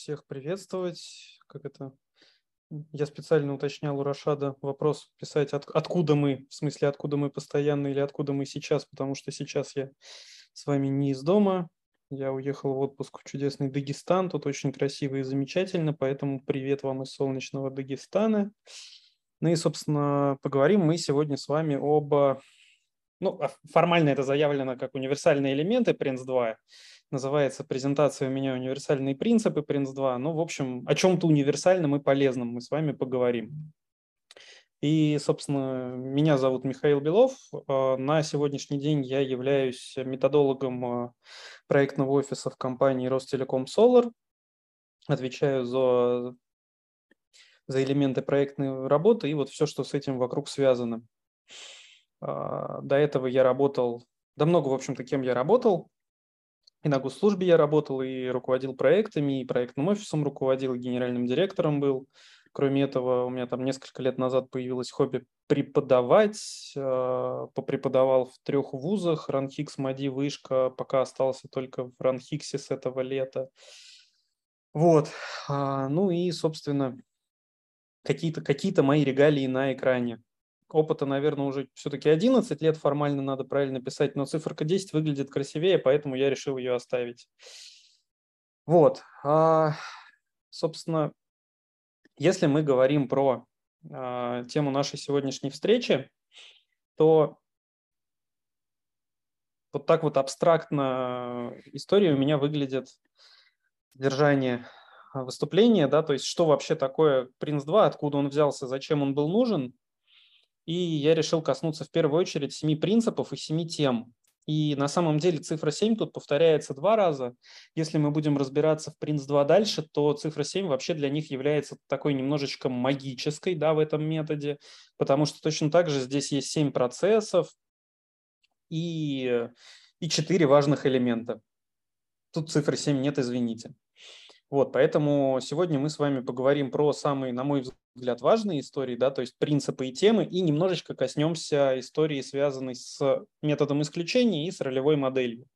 всех приветствовать. Я специально уточнял у Рашада вопрос писать, откуда мы, в смысле, откуда мы постоянно или откуда мы сейчас, потому что сейчас я с вами не из дома. Я уехал в отпуск в чудесный Дагестан, тут очень красиво и замечательно, поэтому привет вам из солнечного Дагестана. Ну и, собственно, поговорим мы сегодня с вами формально это заявлено как универсальные элементы Prince2. Называется презентация у меня «Универсальные принципы Prince2». Ну, в общем, о чем-то универсальном и полезном мы с вами поговорим. И, собственно, меня зовут Михаил Белов. На сегодняшний день я являюсь методологом проектного офиса в компании Ростелеком Solar. Отвечаю за элементы проектной работы и вот все, что с этим вокруг связано. До этого я работал, много, в общем-то, кем я работал. И на госслужбе я работал, и руководил проектами, и проектным офисом руководил, и генеральным директором был. Кроме этого, у меня там несколько лет назад появилось хобби преподавать. Попреподавал в 3 вузах: РАНХИКС, МАДИ, Вышка. Пока остался только в РАНХИКСе с этого лета. Вот. Ну и, собственно, какие-то мои регалии на экране. Опыта, наверное, уже все-таки 11 лет, формально надо правильно писать, но циферка 10 выглядит красивее, поэтому я решил ее оставить. Вот. Собственно, если мы говорим про тему нашей сегодняшней встречи, то вот так вот абстрактно история у меня выглядит, содержание выступления, да, то есть что вообще такое Prince2, откуда он взялся, зачем он был нужен. И я решил коснуться в первую очередь 7 принципов и 7 тем. И на самом деле цифра 7 тут повторяется 2 раза. Если мы будем разбираться в Prince2 дальше, то цифра 7 вообще для них является такой немножечко магической, да, в этом методе, потому что точно так же здесь есть 7 процессов и 4 важных элемента. Тут цифры 7 нет, извините. Вот, поэтому сегодня мы с вами поговорим про самые, на мой взгляд, важные истории, да, то есть принципы и темы, и немножечко коснемся истории, связанной с методом исключения и с ролевой моделью.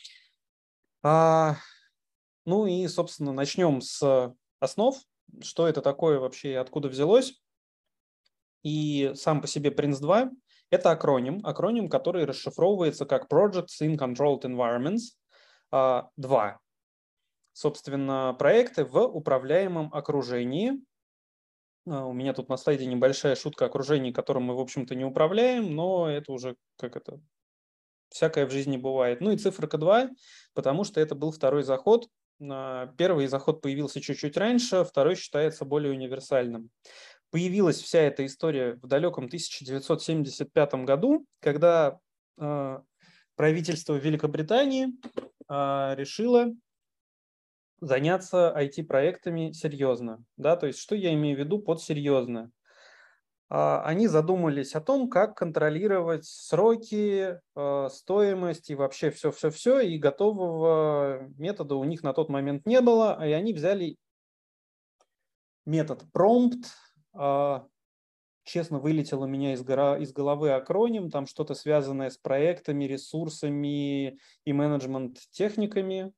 Ну и, собственно, начнем с основ, что это такое вообще и откуда взялось. И сам по себе Prince2 – это акроним, который расшифровывается как Projects in Controlled Environments 2. Собственно, проекты в управляемом окружении. У меня тут на слайде небольшая шутка окружения, которым мы, в общем-то, не управляем, но это уже всякое в жизни бывает. Ну и циферка 2, потому что это был второй заход. Первый заход появился чуть-чуть раньше, второй считается более универсальным. Появилась вся эта история в далеком 1975 году, когда правительство Великобритании решило заняться IT-проектами серьезно. Да? То есть что я имею в виду под серьезно? Они задумались о том, как контролировать сроки, стоимость и вообще все-все-все, и готового метода у них на тот момент не было, и они взяли метод Prompt. Честно, вылетел у меня из головы акроним, там что-то связанное с проектами, ресурсами и менеджмент-техниками.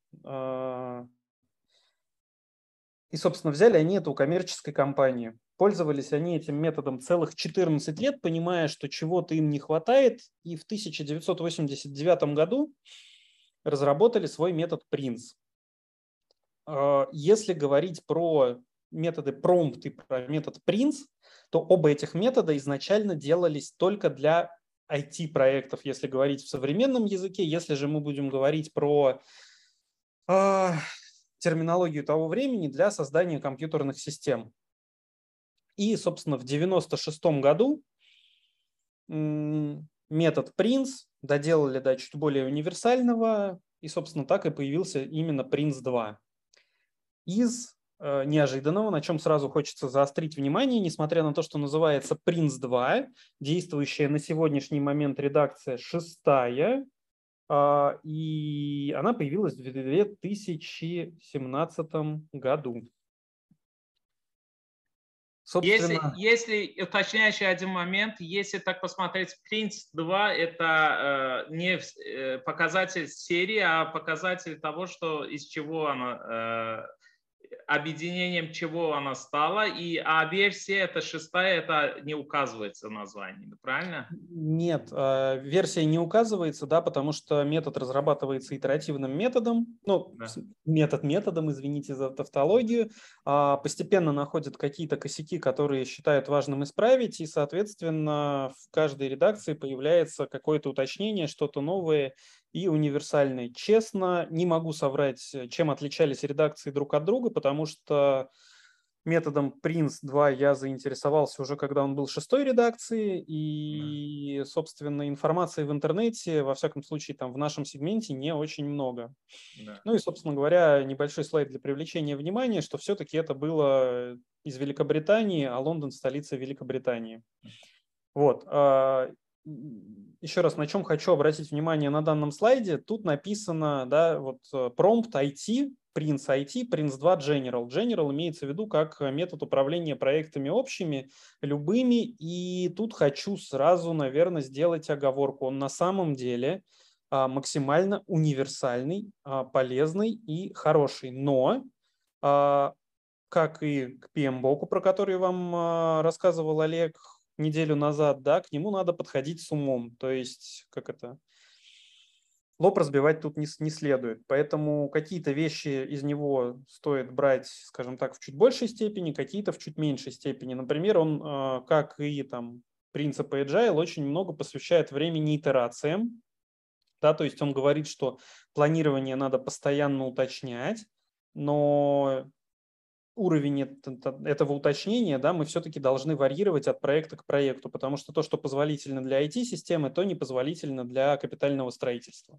И, собственно, взяли они это у коммерческой компании. Пользовались они этим методом целых 14 лет, понимая, что чего-то им не хватает, и в 1989 году разработали свой метод Prince. Если говорить про методы Prompt и про метод Prince, то оба этих метода изначально делались только для IT-проектов, если говорить в современном языке. Если же мы будем говорить про терминологию того времени, для создания компьютерных систем. И, собственно, в 1996 году метод Prince доделали до чуть более универсального, и, собственно, так и появился именно Prince2. Из неожиданного, на чем сразу хочется заострить внимание, несмотря на то, что называется Prince2, действующая на сегодняшний момент редакция 6-я, и она появилась в 2017 году. Собственно... Если уточняющий один момент, если так посмотреть, Prince2 это не показатель серии, а показатель того, что из чего она объединением чего она стала, а версия, это 6-я, это не указывается в названии, правильно? Нет, версия не указывается, да, потому что метод разрабатывается итеративным методом, ну, Да. методом, извините за тавтологию, постепенно находят какие-то косяки, которые считают важным исправить, и, соответственно, в каждой редакции появляется какое-то уточнение, что-то новое и универсальное. Честно, не могу соврать, чем отличались редакции друг от друга, потому что методом Prince2 я заинтересовался уже, когда он был 6-й редакции, и, собственно, информации в интернете, во всяком случае, там в нашем сегменте не очень много. Да. Ну и, собственно говоря, небольшой слайд для привлечения внимания, что все-таки это было из Великобритании, а Лондон – столица Великобритании. Вот. Еще раз, на чем хочу обратить внимание на данном слайде, тут написано, да, вот prompt IT, Prince IT, Prince2 General. General имеется в виду как метод управления проектами общими, любыми, и тут хочу сразу, наверное, сделать оговорку. Он на самом деле максимально универсальный, полезный и хороший, но как и к PMBOK, про который вам рассказывал Олег неделю назад, да, к нему надо подходить с умом. То есть, лоб разбивать тут не следует. Поэтому какие-то вещи из него стоит брать, скажем так, в чуть большей степени, какие-то в чуть меньшей степени. Например, он, как и там принципы Agile, очень много посвящает времени итерациям. Да, то есть он говорит, что планирование надо постоянно уточнять, но уровень этого уточнения, да, мы все-таки должны варьировать от проекта к проекту, потому что то, что позволительно для IT-системы, то не позволительно для капитального строительства.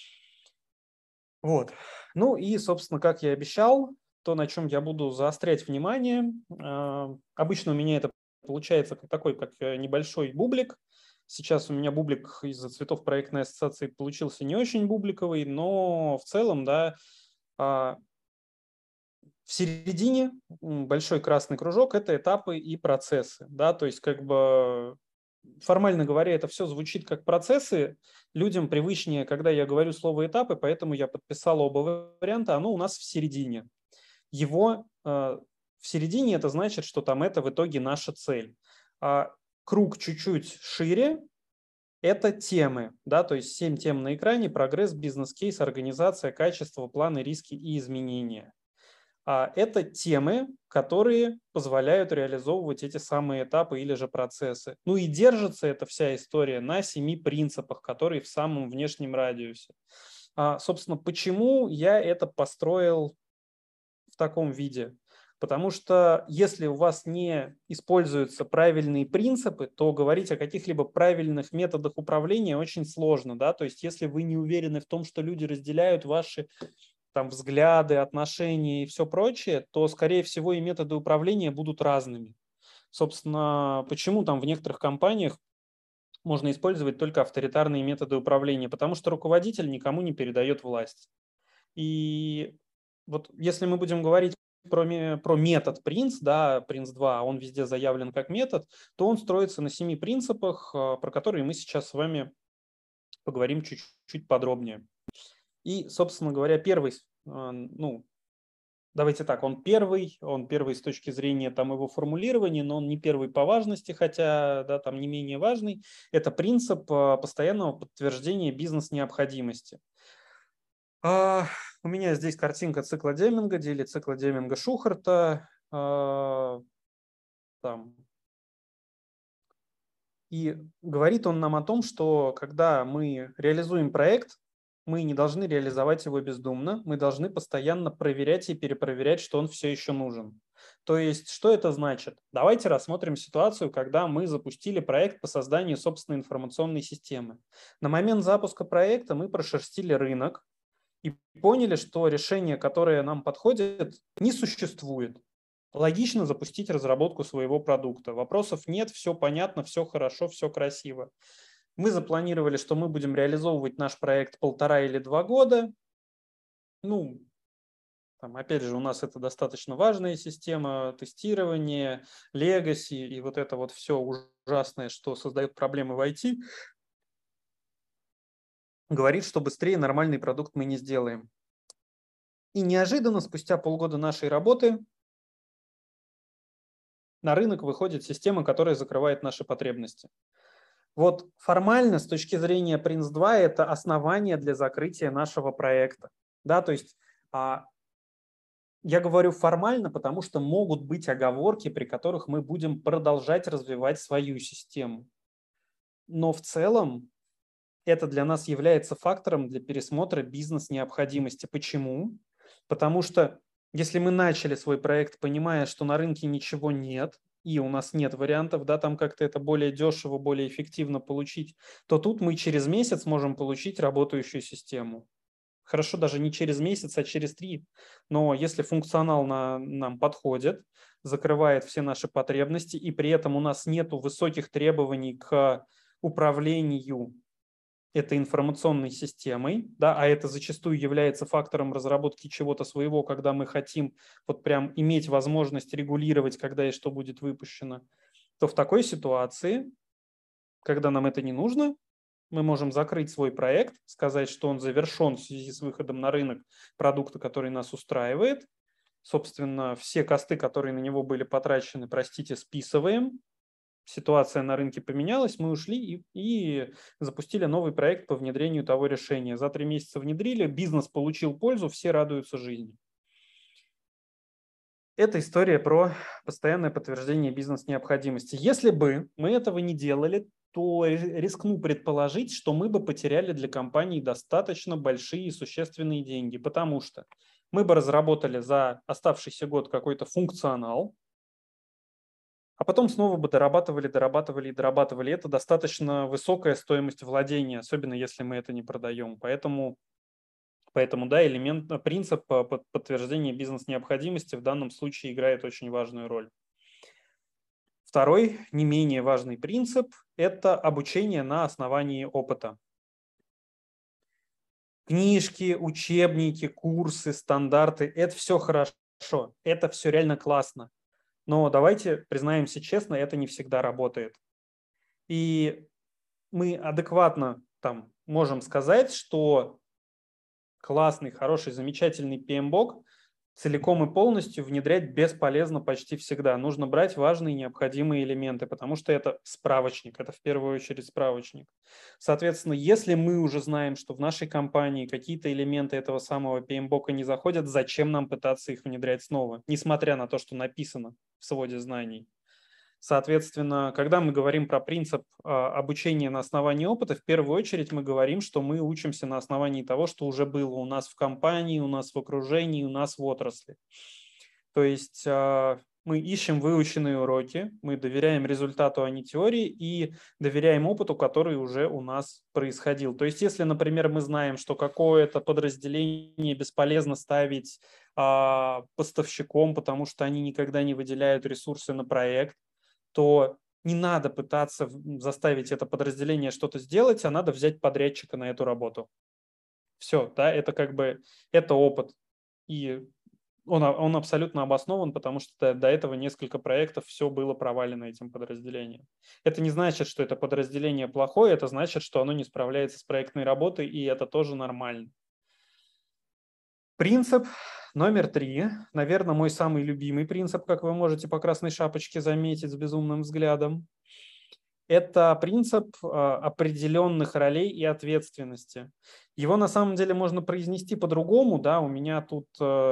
Вот. Ну и, собственно, как я обещал, то, на чем я буду заострять внимание. Обычно у меня это получается такой, как небольшой бублик. Сейчас у меня бублик из-за цветов проектной ассоциации получился не очень бубликовый, но в целом, да, в середине большой красный кружок – это этапы и процессы. Да? То есть, как бы, формально говоря, это все звучит как процессы. Людям привычнее, когда я говорю слово «этапы», поэтому я подписал оба варианта. Оно у нас в середине. Его в середине это значит, что там это в итоге наша цель. А круг чуть-чуть шире – это темы. Да? То есть 7 тем на экране: прогресс, бизнес-кейс, организация, качество, планы, риски и изменения. Это темы, которые позволяют реализовывать эти самые этапы или же процессы. Ну и держится эта вся история на 7 принципах, которые в самом внешнем радиусе. Собственно, почему я это построил в таком виде? Потому что если у вас не используются правильные принципы, то говорить о каких-либо правильных методах управления очень сложно. Да? То есть если вы не уверены в том, что люди разделяют ваши там взгляды, отношения и все прочее, то, скорее всего, и методы управления будут разными. Собственно, почему там в некоторых компаниях можно использовать только авторитарные методы управления? Потому что руководитель никому не передает власть. И вот если мы будем говорить про метод Prince, да, Prince2, он везде заявлен как метод, то он строится на 7 принципах, про которые мы сейчас с вами поговорим чуть-чуть подробнее. И, собственно говоря, первый, ну, давайте так, он первый с точки зрения там его формулирования, но он не первый по важности, хотя, да, там не менее важный. Это принцип постоянного подтверждения бизнес-необходимости. У меня здесь картинка цикла Деминга, или цикла Деминга-Шухарта. Там. И говорит он нам о том, что когда мы реализуем проект, мы не должны реализовать его бездумно, мы должны постоянно проверять и перепроверять, что он все еще нужен. То есть, что это значит? Давайте рассмотрим ситуацию, когда мы запустили проект по созданию собственной информационной системы. На момент запуска проекта мы прошерстили рынок и поняли, что решение, которое нам подходит, не существует. Логично запустить разработку своего продукта. Вопросов нет, все понятно, все хорошо, все красиво. Мы запланировали, что мы будем реализовывать наш проект 1,5 или 2 года. Ну, там, опять же, у нас это достаточно важная система тестирования, легаси и вот это вот все ужасное, что создает проблемы в IT. Говорит, что быстрее нормальный продукт мы не сделаем. И неожиданно, спустя полгода нашей работы, на рынок выходит система, которая закрывает наши потребности. Вот формально, с точки зрения Prince2, это основание для закрытия нашего проекта. Да, то есть я говорю формально, потому что могут быть оговорки, при которых мы будем продолжать развивать свою систему. Но в целом это для нас является фактором для пересмотра бизнес-необходимости. Почему? Потому что если мы начали свой проект, понимая, что на рынке ничего нет, и у нас нет вариантов, да, там как-то это более дешево, более эффективно получить, то тут мы через месяц можем получить работающую систему. Хорошо, даже не через месяц, а через 3. Но если функционал нам подходит, закрывает все наши потребности, и при этом у нас нет высоких требований к управлению этой информационной системой, да, а это зачастую является фактором разработки чего-то своего, когда мы хотим вот прям иметь возможность регулировать, когда и что будет выпущено, то в такой ситуации, когда нам это не нужно, мы можем закрыть свой проект, сказать, что он завершен в связи с выходом на рынок продукта, который нас устраивает. Собственно, все косты, которые на него были потрачены, простите, списываем. Ситуация на рынке поменялась, мы ушли и запустили новый проект по внедрению того решения. За 3 месяца внедрили, бизнес получил пользу, все радуются жизни. Это история про постоянное подтверждение бизнес-необходимости. Если бы мы этого не делали, то рискну предположить, что мы бы потеряли для компании достаточно большие и существенные деньги, потому что мы бы разработали за оставшийся год какой-то функционал, а потом снова бы дорабатывали. Это достаточно высокая стоимость владения, особенно если мы это не продаем. Поэтому да, принцип подтверждения бизнес-необходимости в данном случае играет очень важную роль. Второй, не менее важный принцип – это обучение на основании опыта. Книжки, учебники, курсы, стандарты – это все хорошо, это все реально классно. Но давайте признаемся честно, это не всегда работает. И мы адекватно там можем сказать, что классный, хороший, замечательный PMBOK целиком и полностью внедрять бесполезно почти всегда. Нужно брать важные необходимые элементы, потому что это справочник, это в первую очередь справочник. Соответственно, если мы уже знаем, что в нашей компании какие-то элементы этого самого PMBOK не заходят, зачем нам пытаться их внедрять снова, несмотря на то, что написано в своде знаний? Соответственно, когда мы говорим про принцип обучения на основании опыта, в первую очередь мы говорим, что мы учимся на основании того, что уже было у нас в компании, у нас в окружении, у нас в отрасли. То есть мы ищем выученные уроки, мы доверяем результату, а не теории, и доверяем опыту, который уже у нас происходил. То есть если, например, мы знаем, что какое-то подразделение бесполезно ставить поставщиком, потому что они никогда не выделяют ресурсы на проект, то не надо пытаться заставить это подразделение что-то сделать, а надо взять подрядчика на эту работу. Все, да, это это опыт. И он абсолютно обоснован, потому что до этого несколько проектов все было провалено этим подразделением. Это не значит, что это подразделение плохое, это значит, что оно не справляется с проектной работой, и это тоже нормально. Принцип номер 3, наверное, мой самый любимый принцип, как вы можете по красной шапочке заметить с безумным взглядом, это принцип определенных ролей и ответственности. Его на самом деле можно произнести по-другому, да, у меня тут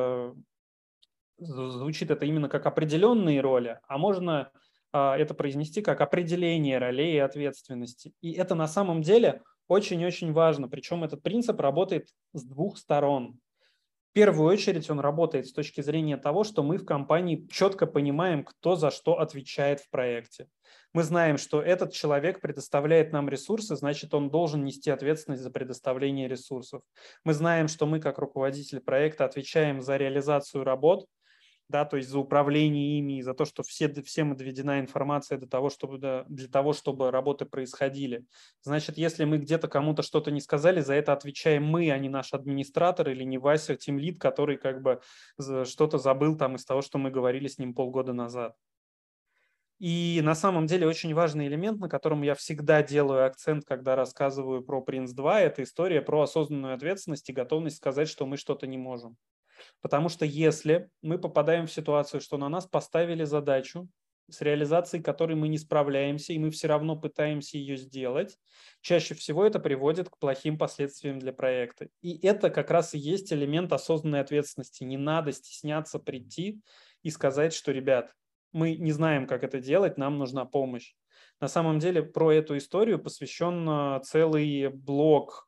звучит это именно как определенные роли, а можно это произнести как определение ролей и ответственности. И это на самом деле очень-очень важно, причем этот принцип работает с 2 сторон. В первую очередь он работает с точки зрения того, что мы в компании четко понимаем, кто за что отвечает в проекте. Мы знаем, что этот человек предоставляет нам ресурсы, значит, он должен нести ответственность за предоставление ресурсов. Мы знаем, что мы, как руководитель проекта, отвечаем за реализацию работ, да, то есть за управление ими, за то, что всем доведена информация для того, чтобы работы происходили. Значит, если мы где-то кому-то что-то не сказали, за это отвечаем мы, а не наш администратор или не Вася, тимлид, который что-то забыл там из того, что мы говорили с ним полгода назад. И на самом деле очень важный элемент, на котором я всегда делаю акцент, когда рассказываю про Prince2, это история про осознанную ответственность и готовность сказать, что мы что-то не можем. Потому что если мы попадаем в ситуацию, что на нас поставили задачу, с реализацией которой мы не справляемся, и мы все равно пытаемся ее сделать, чаще всего это приводит к плохим последствиям для проекта. И это как раз и есть элемент осознанной ответственности. Не надо стесняться прийти и сказать, что, ребят, мы не знаем, как это делать, нам нужна помощь. На самом деле про эту историю посвящен целый блок,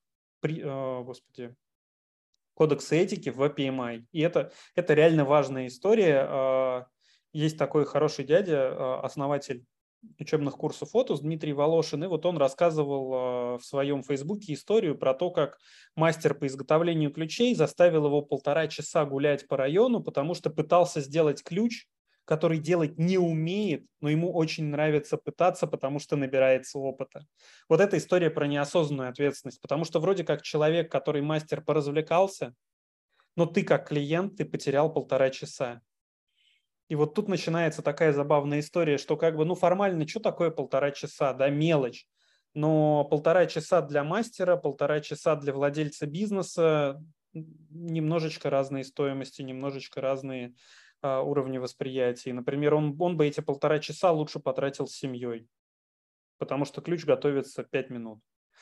кодекса этики в PMI. И это реально важная история. Есть такой хороший дядя, основатель учебных курсов Otus, Дмитрий Волошин, и вот он рассказывал в своем Фейсбуке историю про то, как мастер по изготовлению ключей заставил его 1,5 часа гулять по району, потому что пытался сделать ключ, который делать не умеет, но ему очень нравится пытаться, потому что набирается опыта. Вот эта история про неосознанную ответственность, потому что вроде как человек, который мастер, поразвлекался, но ты как клиент, ты потерял 1,5 часа. И вот тут начинается такая забавная история, что как бы, ну формально, что такое 1,5 часа, да, мелочь. Но 1,5 часа для мастера, 1,5 часа для владельца бизнеса, немножечко разные стоимости, немножечко разные уровни восприятия. Например, он бы эти 1,5 часа лучше потратил с семьей, потому что ключ готовится 5 минут.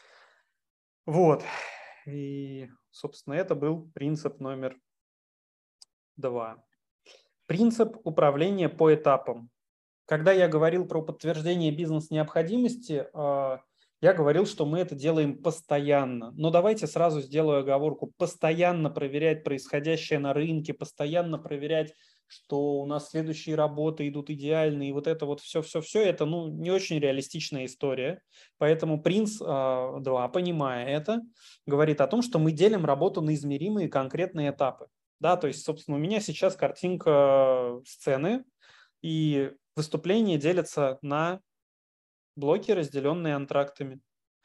Вот. И, собственно, это был принцип номер 2. Принцип управления по этапам. Когда я говорил про подтверждение бизнес-необходимости, я говорил, что мы это делаем постоянно. Но давайте сразу сделаю оговорку. Постоянно проверять происходящее на рынке, постоянно проверять, что у нас следующие работы идут идеально, и вот это вот все, это не очень реалистичная история. Поэтому принц 2, понимая это, говорит о том, что мы делим работу на измеримые конкретные этапы. Да, то есть, собственно, у меня сейчас картинка сцены, и выступления делятся на блоки, разделенные антрактами.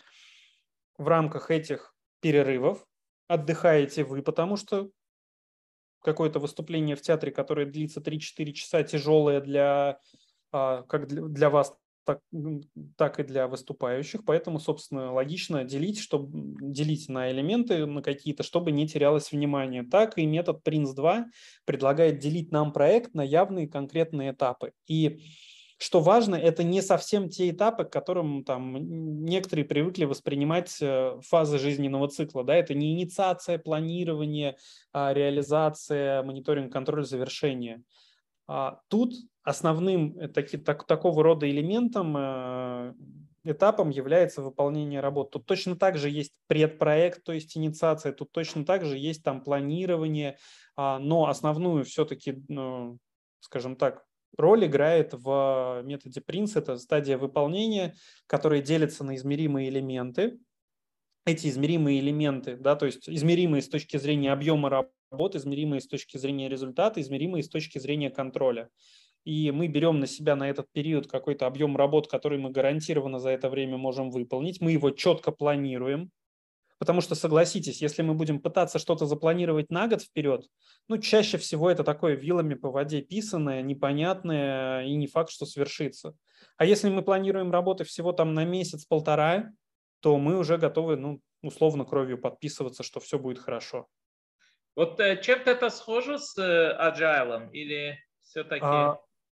В рамках этих перерывов отдыхаете вы, потому что какое-то выступление в театре, которое длится 3-4 часа, тяжелое как для вас, так и для выступающих. Поэтому, собственно, логично делить на элементы, на какие-то, чтобы не терялось внимание. Так и метод Prince2 предлагает делить нам проект на явные конкретные этапы. И что важно, это не совсем те этапы, к которым там некоторые привыкли воспринимать фазы жизненного цикла. Да? Это не инициация, планирование, реализация, мониторинг, контроль, завершение. Тут основным такого рода элементом, этапом является выполнение работ. Тут точно так же есть предпроект, то есть инициация, тут точно так же есть там планирование, но основную все-таки, скажем так, роль играет в методе Prince, это стадия выполнения, которая делится на измеримые элементы. Эти измеримые элементы, да, то есть измеримые с точки зрения объема работы, измеримые с точки зрения результата, измеримые с точки зрения контроля. И мы берем на себя на этот период какой-то объем работ, который мы гарантированно за это время можем выполнить. Мы его четко планируем, потому что, согласитесь, если мы будем пытаться что-то запланировать на год вперед, чаще всего это такое вилами по воде писанное, непонятное и не факт, что свершится. А если мы планируем работы всего там на месяц-полтора, то мы уже готовы, условно, кровью подписываться, что все будет хорошо. Вот чем-то это схоже с Agile или все-таки...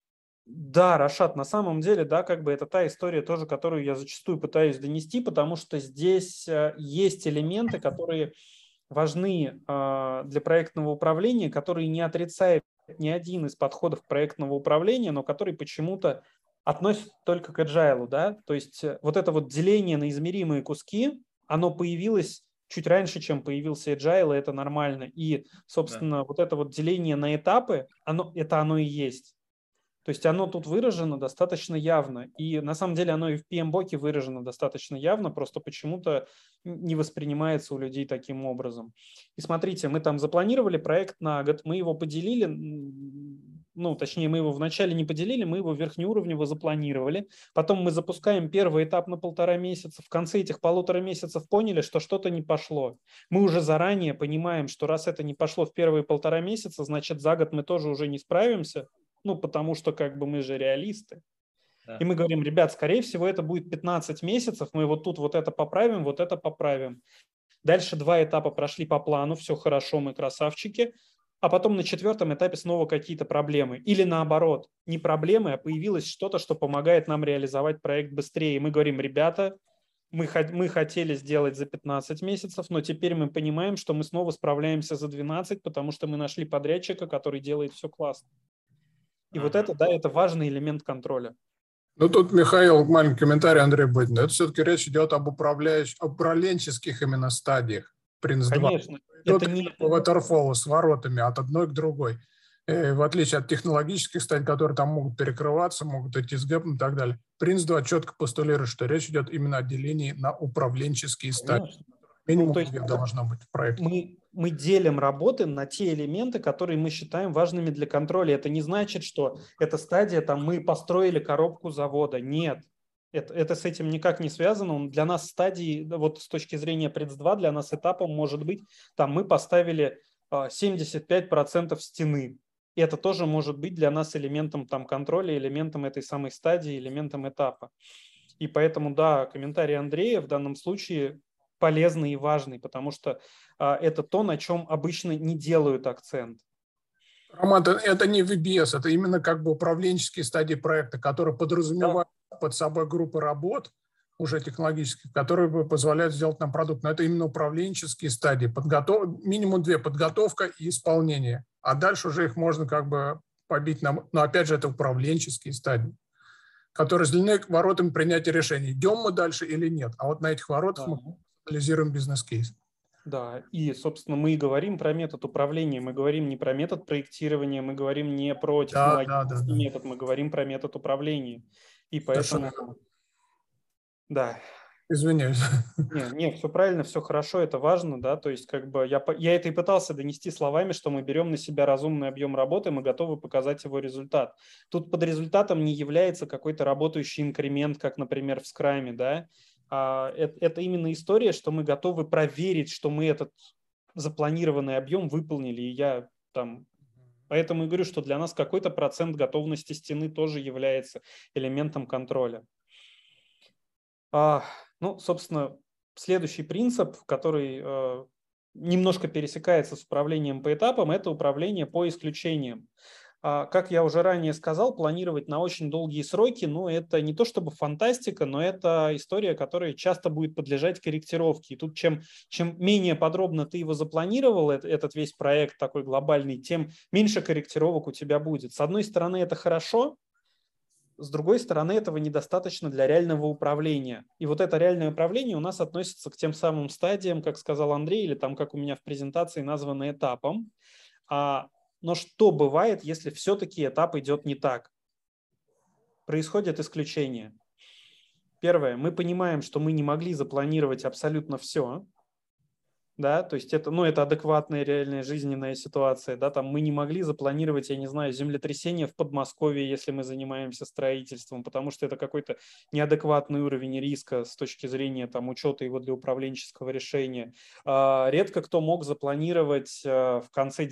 Да, Рашат, на самом деле, да, как бы это та история тоже, которую я зачастую пытаюсь донести, потому что здесь есть элементы, которые важны для проектного управления, которые не отрицает ни один из подходов проектного управления, но который почему-то относится только к agile, да, то есть вот это вот деление на измеримые куски, оно появилось чуть раньше, чем появился agile, и это нормально. И, собственно, вот это вот деление на этапы, оно и есть. То есть оно тут выражено достаточно явно. И на самом деле оно и в PMBOK выражено достаточно явно, просто почему-то не воспринимается у людей таким образом. И смотрите, мы там запланировали проект на год, мы его поделили, точнее, мы его вначале не поделили, мы его верхнеуровнево запланировали. Потом мы запускаем первый этап на 1,5 месяца. В конце этих 1,5 месяцев поняли, что что-то не пошло. Мы уже заранее понимаем, что раз это не пошло в первые 1,5 месяца, значит, за год мы тоже уже не справимся. Потому что как бы мы же реалисты. Да. И мы говорим, ребят, скорее всего, это будет 15 месяцев, мы вот тут вот это поправим, вот это поправим. Дальше 2 этапа прошли по плану, все хорошо, мы красавчики. а потом на 4-м этапе снова какие-то проблемы. Или наоборот, не проблемы, а появилось что-то, что помогает нам реализовать проект быстрее. И мы говорим, ребята, мы хотели сделать за 15 месяцев, но теперь мы понимаем, что мы снова справляемся за 12, потому что мы нашли подрядчика, который делает все классно. И вот это, да, это важный элемент контроля. Ну, тут, Михаил, маленький комментарий, Андрей Бодин. Это все-таки речь идет об управленческих именно стадиях. Принц 2. Конечно. Это не waterfall с воротами от одной к другой. В отличие от технологических стадий, которые там могут перекрываться, могут идти с гэпом и так далее. Принц 2 четко постулирует, что речь идет именно о делении на управленческие стадии. Минимум две должно быть в проекте. Мы делим работы на те элементы, которые мы считаем важными для контроля. Это не значит, что эта стадия, там, мы построили коробку завода. Нет. Это с этим никак не связано. Для нас стадии, вот с точки зрения Принц2, для нас этапом может быть, там мы поставили 75% стены. И это тоже может быть для нас элементом там, контроля, элементом этой самой стадии, элементом этапа. И поэтому, да, комментарий Андрея в данном случае полезный и важный, потому что это то, на чем обычно не делают акцент. Роман, это не VBS, это именно как бы управленческие стадии проекта, которые подразумевают под собой группы работ, уже технологических, которые позволяют сделать нам продукт. Но это именно управленческие стадии. Минимум 2 – подготовка и исполнение. А дальше уже их можно как бы побить. Но опять же, это управленческие стадии, которые разделены воротами принятия решений. Идем мы дальше или нет. А вот на этих воротах мы анализируем бизнес-кейс. Да, и, собственно, мы и говорим про метод управления, мы говорим не про метод проектирования, мы говорим не про технологический метод, мы говорим про метод управления. И поэтому, да. Извиняюсь. Нет, все правильно, все хорошо, это важно, да, то есть как бы я это и пытался донести словами, что мы берем на себя разумный объем работы, мы готовы показать его результат. Тут под результатом не является какой-то работающий инкремент, как, например, в скраме, да. Это именно история, что мы готовы проверить, что мы этот запланированный объем выполнили. И я там поэтому и говорю, что для нас какой-то процент готовности стены тоже является элементом контроля. Ну, собственно, следующий принцип, который немножко пересекается с управлением по этапам, это управление по исключениям. Как я уже ранее сказал, планировать на очень долгие сроки, ну, это не то чтобы фантастика, но это история, которая часто будет подлежать корректировке. И тут чем менее подробно ты его запланировал, этот весь проект такой глобальный, тем меньше корректировок у тебя будет. С одной стороны, это хорошо, с другой стороны, этого недостаточно для реального управления. И вот это реальное управление у нас относится к тем самым стадиям, как сказал Андрей, или там, как у меня в презентации названо, этапом. Но что бывает, если все-таки этап идет не так? Происходят исключения. Первое. Мы понимаем, что мы не могли запланировать абсолютно все. Да, то есть это адекватная реальная жизненная ситуация. Да, там мы не могли запланировать, я не знаю, землетрясение в Подмосковье, если мы занимаемся строительством, потому что это какой-то неадекватный уровень риска с точки зрения там, учета его для управленческого решения. Редко кто мог запланировать в конце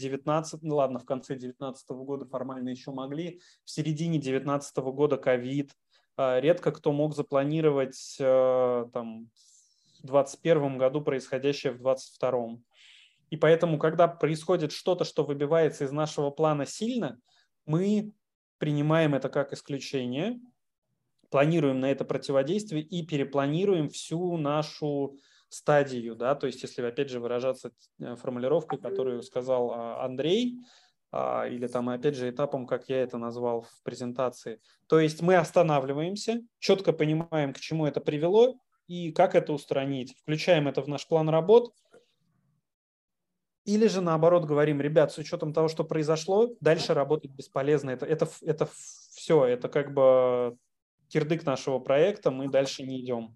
19 года формально еще могли, в середине 19 года ковид. Редко кто мог запланировать там, в 2021 году происходящее в 2022. И поэтому, когда происходит что-то, что выбивается из нашего плана сильно, мы принимаем это как исключение, планируем на это противодействие и перепланируем всю нашу стадию. Да? То есть, если, опять же, выражаться формулировкой, которую сказал Андрей, или там, опять же, этапом, как я это назвал в презентации. То есть мы останавливаемся, четко понимаем, к чему это привело, и как это устранить. Включаем это в наш план работ. Или же наоборот говорим, ребят, с учетом того, что произошло, дальше работать бесполезно. Это все, это как бы кирдык нашего проекта, мы дальше не идем.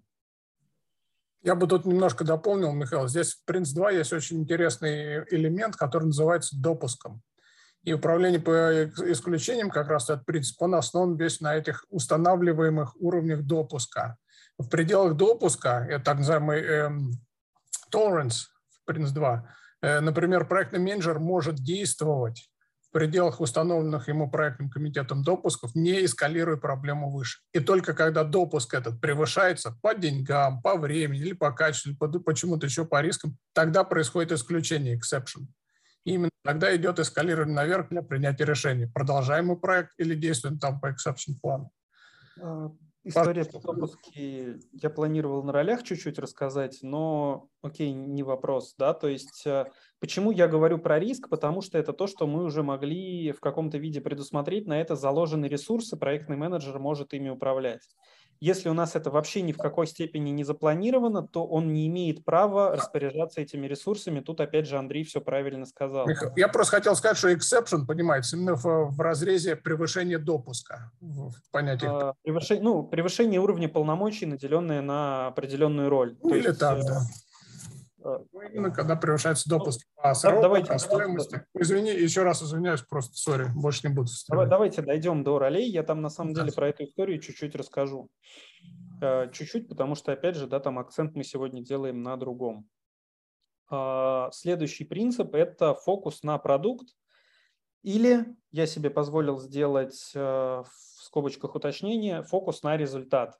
Я бы тут немножко дополнил, Михаил. Здесь в Принц2 есть очень интересный элемент, который называется допуском. И управление по исключениям, как раз этот принцип, он основан весь на этих устанавливаемых уровнях допуска. В пределах допуска, это так называемый tolerance в Принц2, например, проектный менеджер может действовать в пределах установленных ему проектным комитетом допусков, не эскалируя проблему выше. И только когда допуск этот превышается по деньгам, по времени или по качеству, или по чему-то еще по рискам, тогда происходит исключение, exception. И именно тогда идет эскалирование наверх для принятия решений. Продолжаем мы проект или действуем там по exception плану. История по допуске я планировал на ролях чуть-чуть рассказать, но окей, не вопрос, да, то есть почему я говорю про риск, потому что это то, что мы уже могли в каком-то виде предусмотреть, на это заложены ресурсы, проектный менеджер может ими управлять. Если у нас это вообще ни в какой степени не запланировано, то он не имеет права распоряжаться этими ресурсами. Тут, опять же, Андрей все правильно сказал. Я просто хотел сказать, что exception, понимаете, именно в разрезе превышения допуска в понятиях. Превышение уровня полномочий, наделенное на определенную роль. Или так, да. Именно когда превышается допуск по срокам, по стоимости. Извини, еще раз извиняюсь, просто, сори, больше не буду. Давайте дойдем до ролей. Я там на самом деле про эту историю чуть-чуть расскажу. Чуть-чуть, потому что, опять же, да, там акцент мы сегодня делаем на другом. Следующий принцип – это фокус на продукт. Или, я себе позволил сделать в скобочках уточнение, фокус на результат.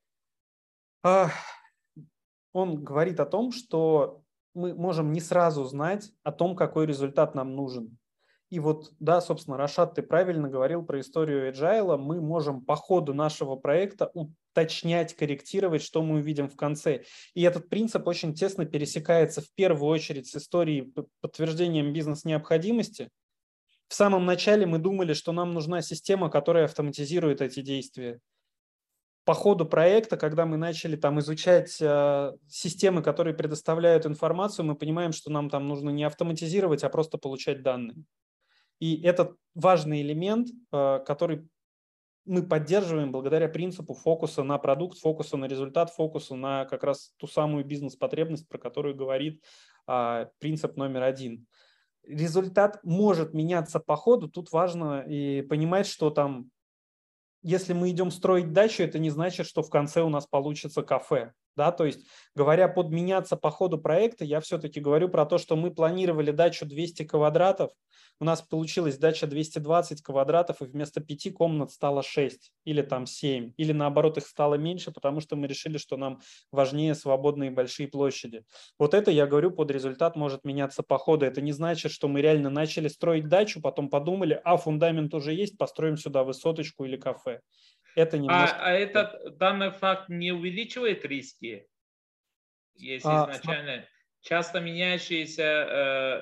Он говорит о том, что мы можем не сразу знать о том, какой результат нам нужен. И вот, да, собственно, Рашад, ты правильно говорил про историю Agile. Мы можем по ходу нашего проекта уточнять, корректировать, что мы увидим в конце. И этот принцип очень тесно пересекается в первую очередь с историей подтверждением бизнес-необходимости. В самом начале мы думали, что нам нужна система, которая автоматизирует эти действия. По ходу проекта, когда мы начали там изучать системы, которые предоставляют информацию, мы понимаем, что нам там нужно не автоматизировать, а просто получать данные. И это важный элемент, который мы поддерживаем благодаря принципу фокуса на продукт, фокуса на результат, фокуса на как раз ту самую бизнес-потребность, про которую говорит принцип номер 1. Результат может меняться по ходу. Тут важно и понимать, что там, если мы идем строить дачу, это не значит, что в конце у нас получится кафе. Да? То есть, говоря подменяться по ходу проекта, я все-таки говорю про то, что мы планировали дачу 200 квадратов, у нас получилась дача 220 квадратов, и вместо 5 комнат стало 6 или там 7, или наоборот их стало меньше, потому что мы решили, что нам важнее свободные большие площади. Вот это, я говорю, под результат может меняться по ходу. Это не значит, что мы реально начали строить дачу, потом подумали, фундамент уже есть, построим сюда высоточку или кафе. Это немножко... этот данный факт не увеличивает риски? Если изначально часто меняющиеся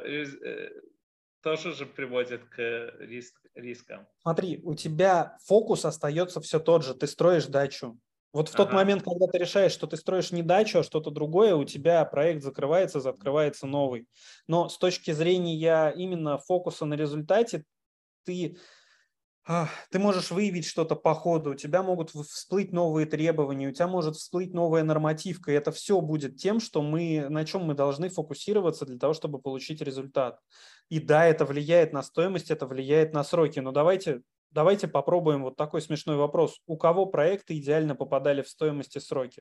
тоже же приводит к рискам. Смотри, у тебя фокус остается все тот же, ты строишь дачу. Вот в тот момент, когда ты решаешь, что ты строишь не дачу, а что-то другое, у тебя проект закрывается, открывается новый. Но с точки зрения именно фокуса на результате, ты можешь выявить что-то по ходу, у тебя могут всплыть новые требования, у тебя может всплыть новая нормативка, и это все будет тем, на чем мы должны фокусироваться для того, чтобы получить результат. И да, это влияет на стоимость, это влияет на сроки, но давайте попробуем вот такой смешной вопрос. У кого проекты идеально попадали в стоимость и сроки?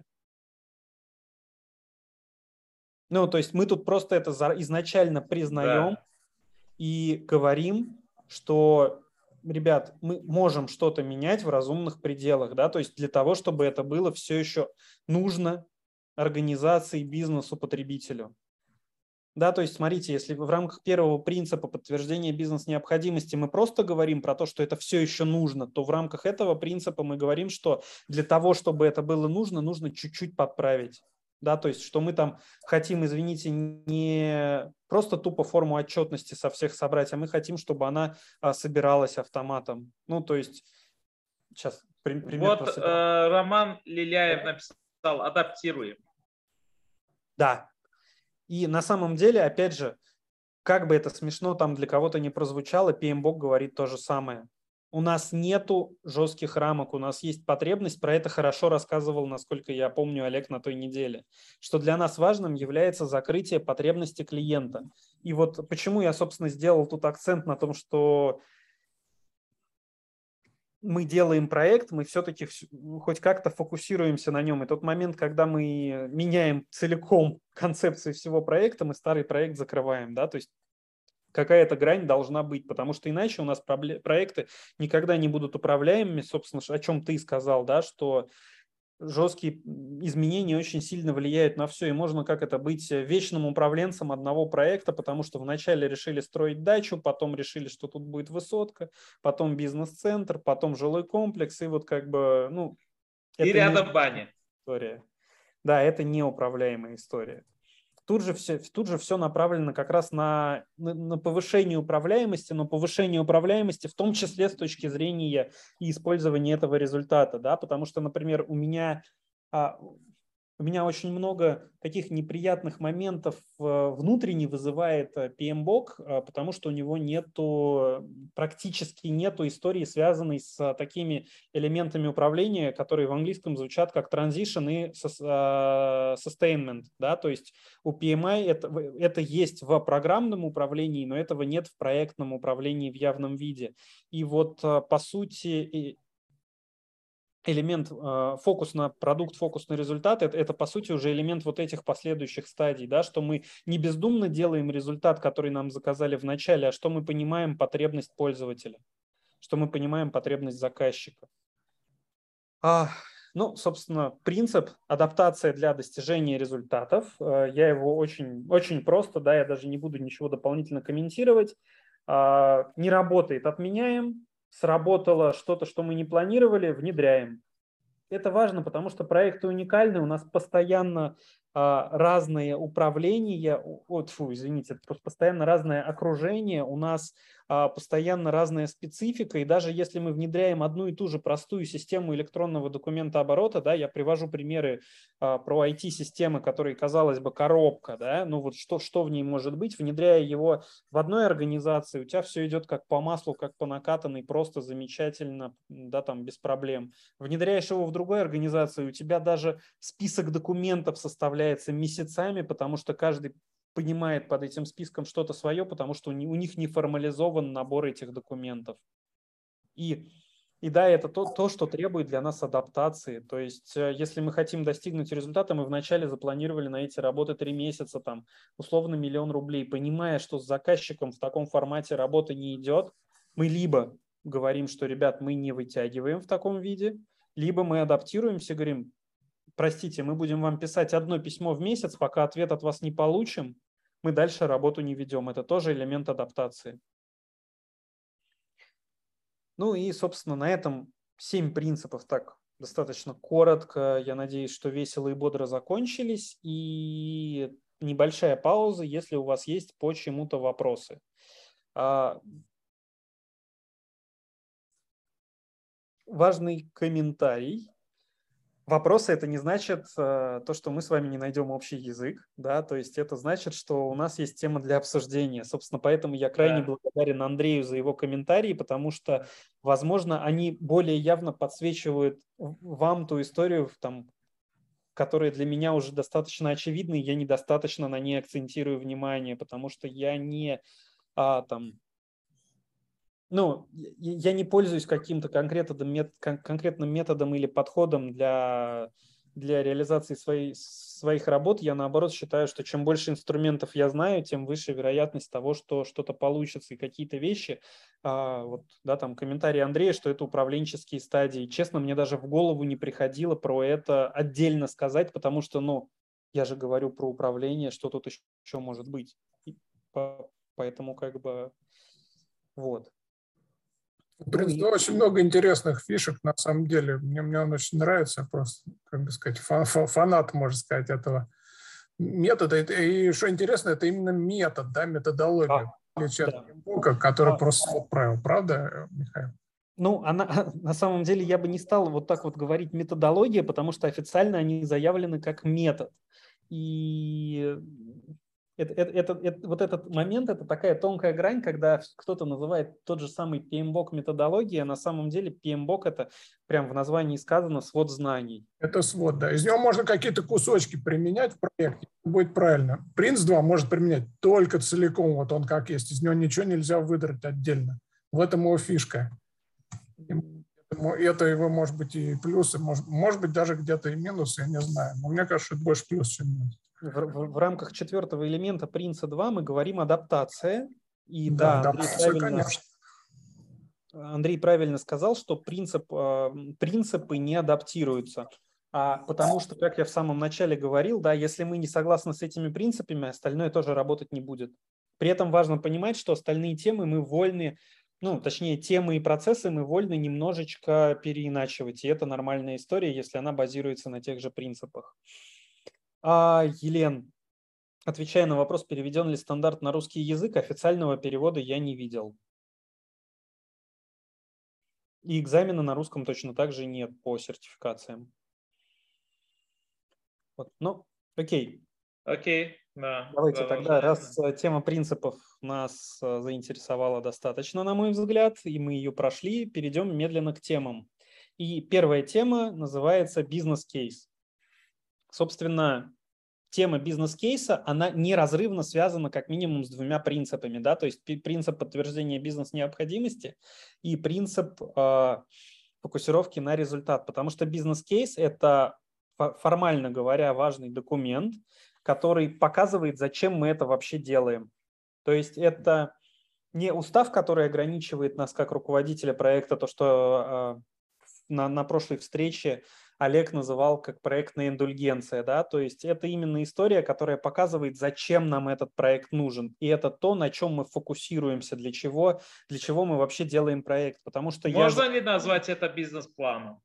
То есть мы тут просто это изначально признаем и говорим, что... Ребят, мы можем что-то менять в разумных пределах, да, то есть для того, чтобы это было все еще нужно организации, бизнесу, потребителю. Да, то есть смотрите, если в рамках первого принципа подтверждения бизнес-необходимости мы просто говорим про то, что это все еще нужно, то в рамках этого принципа мы говорим, что для того, чтобы это было нужно чуть-чуть подправить. Да, то есть, что мы там хотим, извините, не просто тупо форму отчетности со всех собрать, а мы хотим, чтобы она собиралась автоматом. То есть, сейчас пример. Вот Роман Лиляев написал «Адаптируем». Да. И на самом деле, опять же, как бы это смешно там для кого-то не прозвучало, PMBOK говорит то же самое. У нас нету жестких рамок, у нас есть потребность, про это хорошо рассказывал, насколько я помню, Олег на той неделе, что для нас важным является закрытие потребности клиента. И вот почему я, собственно, сделал тут акцент на том, что мы делаем проект, мы все-таки хоть как-то фокусируемся на нем. И тот момент, когда мы меняем целиком концепцию всего проекта, мы старый проект закрываем, да, то есть какая-то грань должна быть, потому что иначе у нас проекты никогда не будут управляемыми, собственно, о чем ты сказал, да, что жесткие изменения очень сильно влияют на все, и можно как это быть вечным управленцем одного проекта, потому что вначале решили строить дачу, потом решили, что тут будет высотка, потом бизнес-центр, потом жилой комплекс, и вот как бы, ну, и это рядом баня. История. Да, это неуправляемая история. Тут же все направлено как раз на повышение управляемости, но повышение управляемости в том числе с точки зрения и использования этого результата, да, потому что, например, у меня очень много таких неприятных моментов внутренне вызывает PMBOK, потому что у него практически нету истории, связанной с такими элементами управления, которые в английском звучат как transition и sustainment. Да? То есть у PMI это есть в программном управлении, но этого нет в проектном управлении в явном виде. И вот по сути элемент фокус на продукт, фокус на результат, это по сути уже элемент вот этих последующих стадий, да, что мы не бездумно делаем результат, который нам заказали в начале, а что мы понимаем потребность пользователя, что мы понимаем потребность заказчика. Ну, собственно, принцип адаптация для достижения результатов. Я его очень, очень просто, да, я даже не буду ничего дополнительно комментировать. Не работает, отменяем. Сработало что-то, что мы не планировали, внедряем. Это важно, потому что проекты уникальны, у нас постоянно разные управления, постоянно разное окружение, у нас постоянно разная специфика, и даже если мы внедряем одну и ту же простую систему электронного документооборота, да, я привожу примеры про IT-системы, которые, казалось бы, коробка, да, ну вот что в ней может быть, внедряя его в одной организации, у тебя все идет как по маслу, как по накатанной, просто замечательно, да, там без проблем. Внедряешь его в другой организации, у тебя даже список документов составляется месяцами, потому что каждый понимает под этим списком что-то свое, потому что у них не формализован набор этих документов. И да, это то, что требует для нас адаптации. То есть, если мы хотим достигнуть результата, мы вначале запланировали на эти работы 3 месяца, там, условно 1 000 000 рублей, понимая, что с заказчиком в таком формате работа не идет, мы либо говорим, что, ребят, мы не вытягиваем в таком виде, либо мы адаптируемся, говорим, простите, мы будем вам писать одно письмо в месяц, пока ответ от вас не получим, мы дальше работу не ведем. Это тоже элемент адаптации. Ну и, собственно, на этом 7 принципов так достаточно коротко. Я надеюсь, что весело и бодро закончились. И небольшая пауза, если у вас есть по чему-то вопросы. Важный комментарий. Вопросы – это не значит то, что мы с вами не найдем общий язык, да, то есть это значит, что у нас есть тема для обсуждения. Собственно, поэтому я крайне благодарен Андрею за его комментарии, потому что, возможно, они более явно подсвечивают вам ту историю, там, которая для меня уже достаточно очевидна, и я недостаточно на ней акцентирую внимание, потому что я не я не пользуюсь каким-то конкретным методом или подходом для реализации своих работ. Я, наоборот, считаю, что чем больше инструментов я знаю, тем выше вероятность того, что что-то получится и какие-то вещи. Комментарий Андрея, что это управленческие стадии. Честно, мне даже в голову не приходило про это отдельно сказать, потому что, я же говорю про управление, что тут еще может быть. Поэтому вот. В принципе, очень много интересных фишек, на самом деле. Мне он очень нравится, я просто, фанат, можно сказать, этого метода. И что интересно, это именно метод, да, методология, который просто отправил. Правда, Михаил? На самом деле я бы не стал вот так вот говорить методология, потому что официально они заявлены как метод. И вот этот момент, это такая тонкая грань, когда кто-то называет тот же самый PMBOK методологией, а на самом деле PMBOK – это прям в названии сказано свод знаний. Это свод, да. Из него можно какие-то кусочки применять в проекте, будет правильно. Принц2 может применять только целиком, вот он как есть. Из него ничего нельзя выдрать отдельно. В этом его фишка. Это его, может быть, и плюсы, может быть, даже где-то и минусы, я не знаю. Но мне кажется, это больше плюс, чем минус. В рамках 4-го элемента принца 2 мы говорим адаптация. И Андрей правильно сказал, что принципы не адаптируются. Потому что, как я в самом начале говорил, да, если мы не согласны с этими принципами, остальное тоже работать не будет. При этом важно понимать, что остальные темы мы вольны, ну, точнее, темы и процессы мы вольны немножечко переиначивать. И это нормальная история, если она базируется на тех же принципах. Елен, отвечая на вопрос, переведен ли стандарт на русский язык, официального перевода я не видел. И экзамена на русском точно так же нет по сертификациям. Вот. Ну, окей. Окей, да. Давайте тогда, раз тема принципов нас заинтересовала достаточно, на мой взгляд, и мы ее прошли, перейдем медленно к темам. И первая тема называется бизнес-кейс. Собственно, тема бизнес-кейса, она неразрывно связана как минимум с двумя принципами, да, то есть принцип подтверждения бизнес-необходимости и принцип фокусировки на результат, потому что бизнес-кейс – это, формально говоря, важный документ, который показывает, зачем мы это вообще делаем. То есть это не устав, который ограничивает нас как руководителя проекта, то, что на прошлой встрече Олег называл как проектная индульгенция, да, то есть это именно история, которая показывает, зачем нам этот проект нужен, и это то, на чем мы фокусируемся, для чего мы вообще делаем проект, потому что можно ли назвать это бизнес-планом?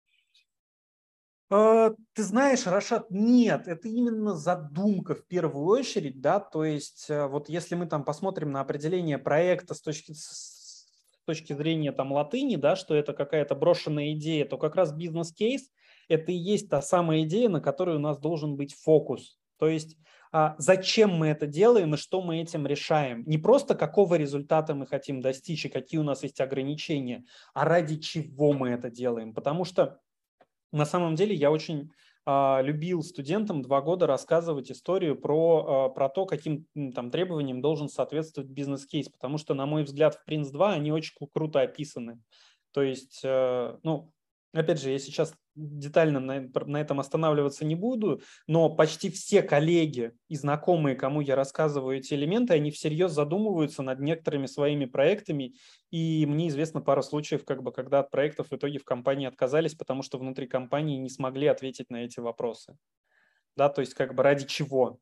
Ты знаешь, Рашат, нет, это именно задумка в первую очередь, да, то есть вот если мы там посмотрим на определение проекта с точки зрения там латыни, да, что это какая-то брошенная идея, то как раз бизнес-кейс – это и есть та самая идея, на которой у нас должен быть фокус. То есть зачем мы это делаем и что мы этим решаем. Не просто какого результата мы хотим достичь и какие у нас есть ограничения, а ради чего мы это делаем. Потому что на самом деле я очень любил студентам 2 года рассказывать историю про то, каким там требованиям должен соответствовать бизнес-кейс, потому что, на мой взгляд, в Prince2 они очень круто описаны. То есть, ну, опять же, я сейчас детально на этом останавливаться не буду, но почти все коллеги и знакомые, кому я рассказываю эти элементы, они всерьез задумываются над некоторыми своими проектами, и мне известно пара случаев, как бы, когда от проектов в итоге в компании отказались, потому что внутри компании не смогли ответить на эти вопросы. Да, то есть как бы ради чего?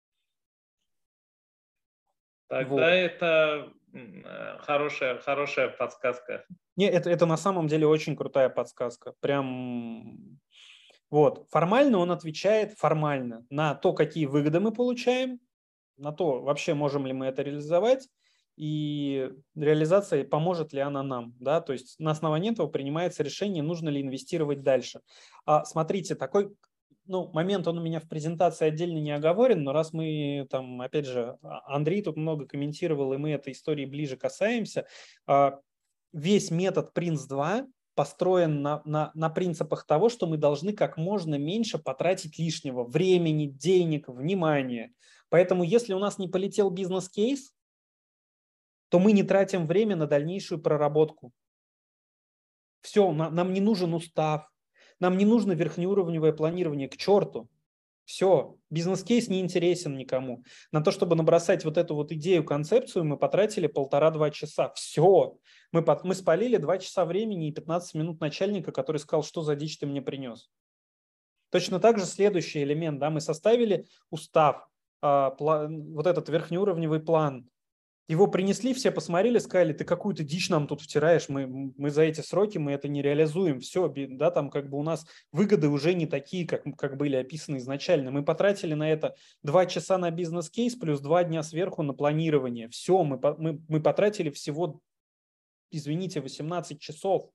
Тогда вот. Это хорошая подсказка. Не, это на самом деле очень крутая подсказка. Прям вот. Формально он отвечает формально на то, какие выгоды мы получаем, на то, вообще можем ли мы это реализовать, и реализация, поможет ли она нам. Да? То есть на основании этого принимается решение, нужно ли инвестировать дальше. Смотрите, такой момент, он у меня в презентации отдельно не оговорен, но раз мы там, опять же, Андрей тут много комментировал, и мы этой истории ближе касаемся, весь метод Prince2 построен на принципах того, что мы должны как можно меньше потратить лишнего времени, денег, внимания. Поэтому если у нас не полетел бизнес-кейс, то мы не тратим время на дальнейшую проработку. Все, нам не нужен устав, нам не нужно верхнеуровневое планирование, к черту. Все, бизнес-кейс не интересен никому. На то, чтобы набросать вот эту вот идею, концепцию, мы потратили 1,5-2 часа. Все, мы спалили 2 часа времени и 15 минут начальника, который сказал, что за дичь ты мне принес. Точно так же следующий элемент, да, мы составили устав, вот этот верхнеуровневый план. Его принесли, все посмотрели, сказали, ты какую-то дичь нам тут втираешь, мы за эти сроки мы это не реализуем. Все, да, там как бы у нас выгоды уже не такие, как были описаны изначально. Мы потратили на это 2 часа на бизнес-кейс плюс 2 дня сверху на планирование. Все, мы потратили всего, извините, 18 часов.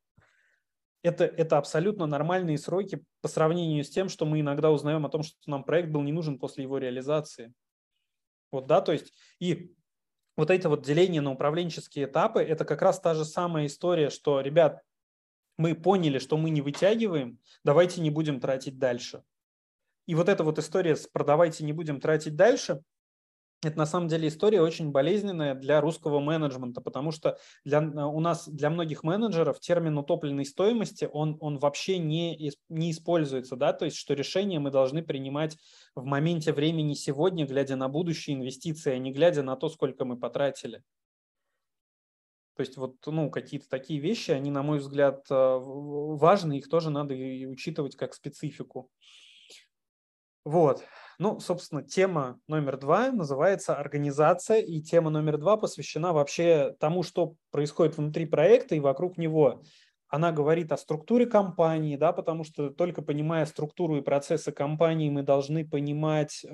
Это абсолютно нормальные сроки по сравнению с тем, что мы иногда узнаем о том, что нам проект был не нужен после его реализации. Вот, да, то есть и вот это вот деление на управленческие этапы, это как раз та же самая история, что, ребят, мы поняли, что мы не вытягиваем, давайте не будем тратить дальше. И вот эта вот история с «продавайте, не будем тратить дальше», это на самом деле история очень болезненная для русского менеджмента, потому что для многих менеджеров термин утопленной стоимости, он вообще не используется, да, то есть что решения мы должны принимать в моменте времени сегодня, глядя на будущие инвестиции, а не глядя на то, сколько мы потратили. То есть вот, ну, какие-то такие вещи, они, на мой взгляд, важны, их тоже надо и учитывать как специфику. Вот. Ну, собственно, тема номер 2 называется «Организация», и тема номер 2 посвящена вообще тому, что происходит внутри проекта и вокруг него. Она говорит о структуре компании, да, потому что только понимая структуру и процессы компании, мы должны понимать,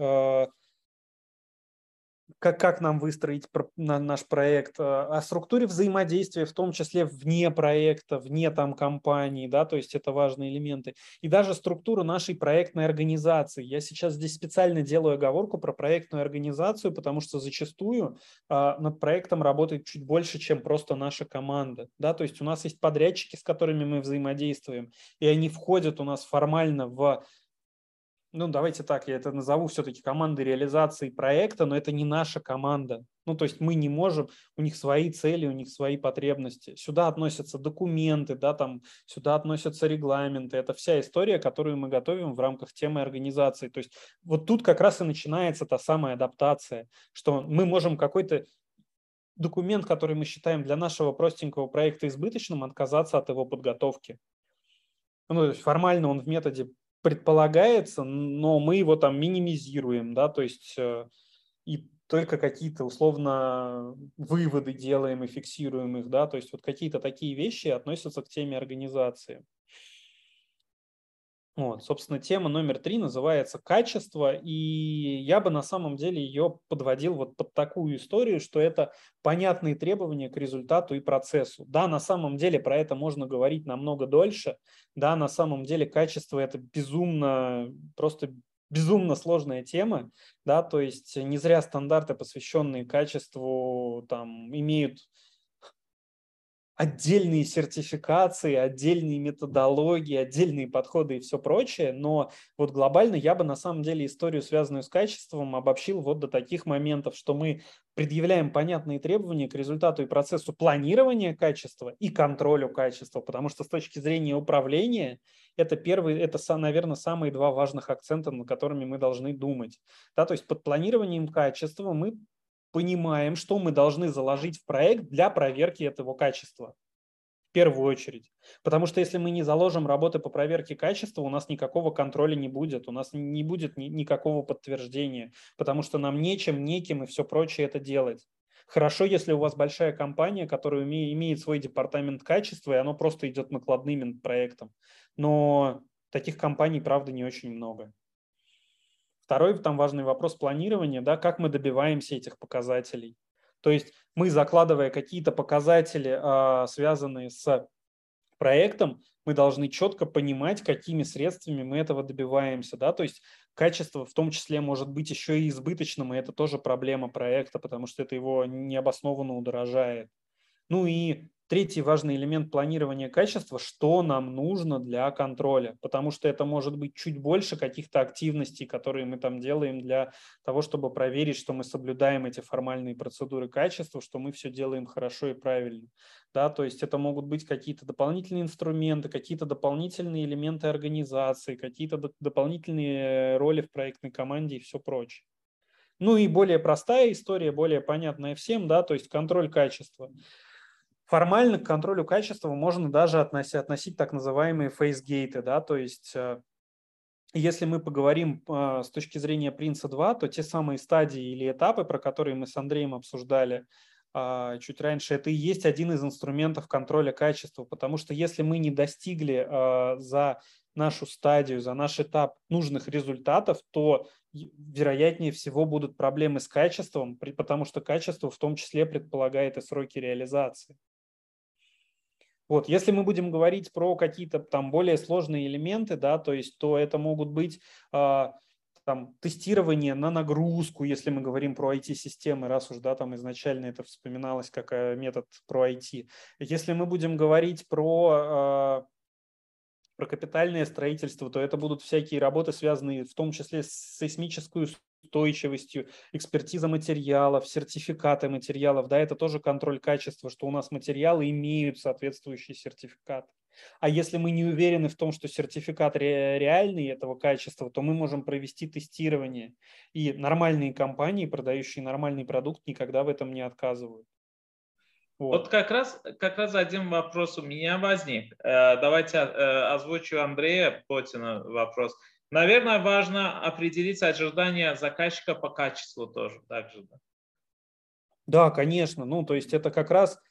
как нам выстроить наш проект, о структуре взаимодействия, в том числе вне проекта, вне там компании, да, то есть это важные элементы. И даже структуру нашей проектной организации. Я сейчас здесь специально делаю оговорку про проектную организацию, потому что зачастую над проектом работает чуть больше, чем просто наша команда, да, то есть у нас есть подрядчики, с которыми мы взаимодействуем, и они входят у нас формально в... Ну, давайте так, я это назову все-таки командой реализации проекта, но это не наша команда. Ну, то есть мы не можем, у них свои цели, у них свои потребности. Сюда относятся документы, да, там, сюда относятся регламенты. Это вся история, которую мы готовим в рамках темы организации. То есть вот тут как раз и начинается та самая адаптация, что мы можем какой-то документ, который мы считаем для нашего простенького проекта избыточным, отказаться от его подготовки. Ну, то есть формально он в методе предполагается, но мы его там минимизируем, да, то есть и только какие-то условно выводы делаем и фиксируем их, да, то есть вот какие-то такие вещи относятся к теме организации. Вот, собственно, тема номер 3 называется «Качество», и я бы на самом деле ее подводил вот под такую историю, что это понятные требования к результату и процессу. Да, на самом деле про это можно говорить намного дольше, да, на самом деле качество – это просто безумно сложная тема, да, то есть не зря стандарты, посвященные качеству, там, имеют отдельные сертификации, отдельные методологии, отдельные подходы и все прочее, но вот глобально я бы на самом деле историю, связанную с качеством, обобщил вот до таких моментов, что мы предъявляем понятные требования к результату и процессу планирования качества и контролю качества, потому что с точки зрения управления это, наверное, самые два важных акцента, над которыми мы должны думать. Да, то есть под планированием качества мы понимаем, что мы должны заложить в проект для проверки этого качества. В первую очередь. Потому что если мы не заложим работы по проверке качества, у нас никакого контроля не будет, у нас не будет никакого подтверждения, потому что нам нечем, неким и все прочее это делать. Хорошо, если у вас большая компания, которая имеет свой департамент качества, и оно просто идет накладными над проектом. Но таких компаний, правда, не очень много. Второй там важный вопрос планирования, да, как мы добиваемся этих показателей. То есть мы, закладывая какие-то показатели, связанные с проектом, мы должны четко понимать, какими средствами мы этого добиваемся. Да? То есть качество в том числе может быть еще и избыточным, и это тоже проблема проекта, потому что это его необоснованно удорожает. Ну и третий важный элемент планирования качества, что нам нужно для контроля, потому что это может быть чуть больше каких-то активностей, которые мы там делаем для того, чтобы проверить, что мы соблюдаем эти формальные процедуры качества, что мы все делаем хорошо и правильно. Да, то есть это могут быть какие-то дополнительные инструменты, какие-то дополнительные элементы организации, какие-то дополнительные роли в проектной команде и все прочее. Ну и более простая история, более понятная всем, да, то есть контроль качества. Формально к контролю качества можно даже относить так называемые фейс-гейты, да, то есть если мы поговорим с точки зрения Принца-2, то те самые стадии или этапы, про которые мы с Андреем обсуждали чуть раньше, это и есть один из инструментов контроля качества, потому что если мы не достигли за нашу стадию, за наш этап нужных результатов, то вероятнее всего будут проблемы с качеством, потому что качество в том числе предполагает и сроки реализации. Вот, если мы будем говорить про какие-то там более сложные элементы, да, то это могут быть там тестирование на нагрузку, если мы говорим про IT-системы, раз уж, да, там изначально это вспоминалось как метод про IT. Если мы будем говорить про капитальное строительство, то это будут всякие работы, связанные в том числе с сейсмической устойчивостью, экспертиза материалов, сертификаты материалов, да, это тоже контроль качества, что у нас материалы имеют соответствующий сертификат. А если мы не уверены в том, что сертификат реальный этого качества, то мы можем провести тестирование. И нормальные компании, продающие нормальный продукт, никогда в этом не отказывают. Вот как раз один вопрос у меня возник. Давайте озвучу Андрея Плотина вопрос. Наверное, важно определить ожидания заказчика по качеству тоже. Так же, да? Да, конечно. Ну, то есть это как раз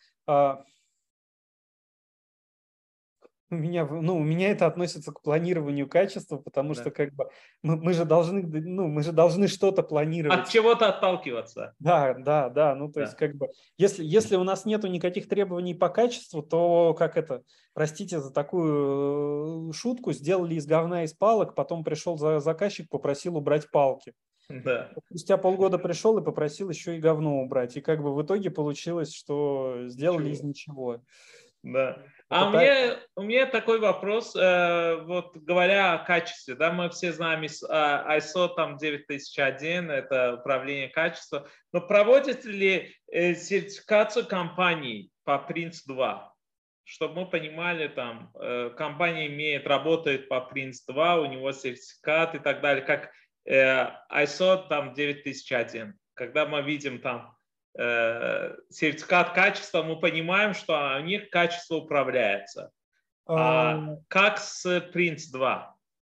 у меня это относится к планированию качества, потому что как бы мы же должны что-то планировать. От чего-то отталкиваться. Да. Ну, то есть, как бы, если у нас нету никаких требований по качеству, то простите за такую шутку, сделали из говна из палок, потом пришел заказчик, попросил убрать палки. Да. Спустя полгода пришел и попросил еще и говно убрать. И как бы в итоге получилось, что сделали из ничего. Да. У меня такой вопрос, вот говоря о качестве, да, мы все знаем ISO там 9001, это управление качеством, но проводят ли сертификацию компаний по Prince2? Чтобы мы понимали, там, компания работает по Prince2, у него сертификат и так далее, как ISO там 9001. Когда мы видим там сертификат качества, мы понимаем, что у них качество управляется. А как с Prince2?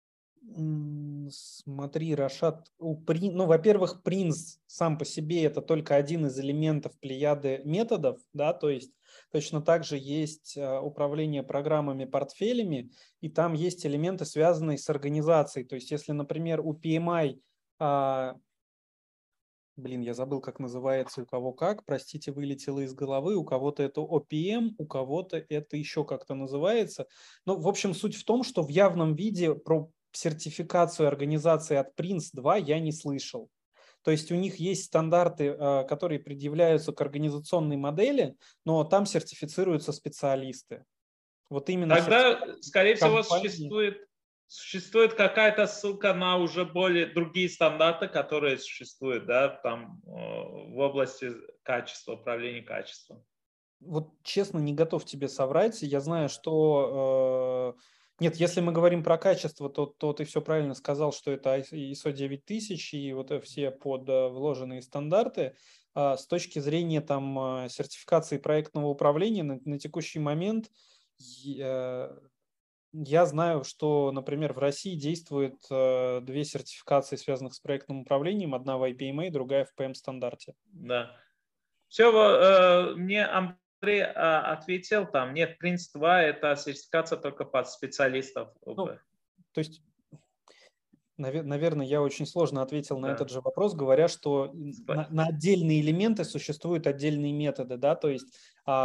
Смотри, Рашад, во-первых, Prince сам по себе это только один из элементов плеяды методов, да, то есть точно так же есть управление программами, портфелями, и там есть элементы, связанные с организацией. То есть если, например, у PMI я забыл, как называется, у кого как, простите, вылетело из головы, у кого-то это OPM, у кого-то это еще как-то называется. Но, в общем, суть в том, что в явном виде про сертификацию организации от Prince2 я не слышал. То есть у них есть стандарты, которые предъявляются к организационной модели, но там сертифицируются специалисты. Вот именно тогда, скорее всего, компании... существует какая-то ссылка на уже более другие стандарты, которые существуют, да, там в области качества, управления качеством. Вот честно, не готов тебе соврать. Я знаю, что... Нет, если мы говорим про качество, то ты все правильно сказал, что это ISO 9000 и вот все под вложенные стандарты. С точки зрения там сертификации проектного управления на текущий момент я знаю, что, например, в России действует две сертификации, связанных с проектным управлением. Одна в IPMA, другая в PM-стандарте. Да. Все, мне Андрей ответил, там нет, Prince2 это сертификация только под специалистов. То есть, наверное, я очень сложно ответил на этот же вопрос, говоря, что на отдельные элементы существуют отдельные методы, да, то есть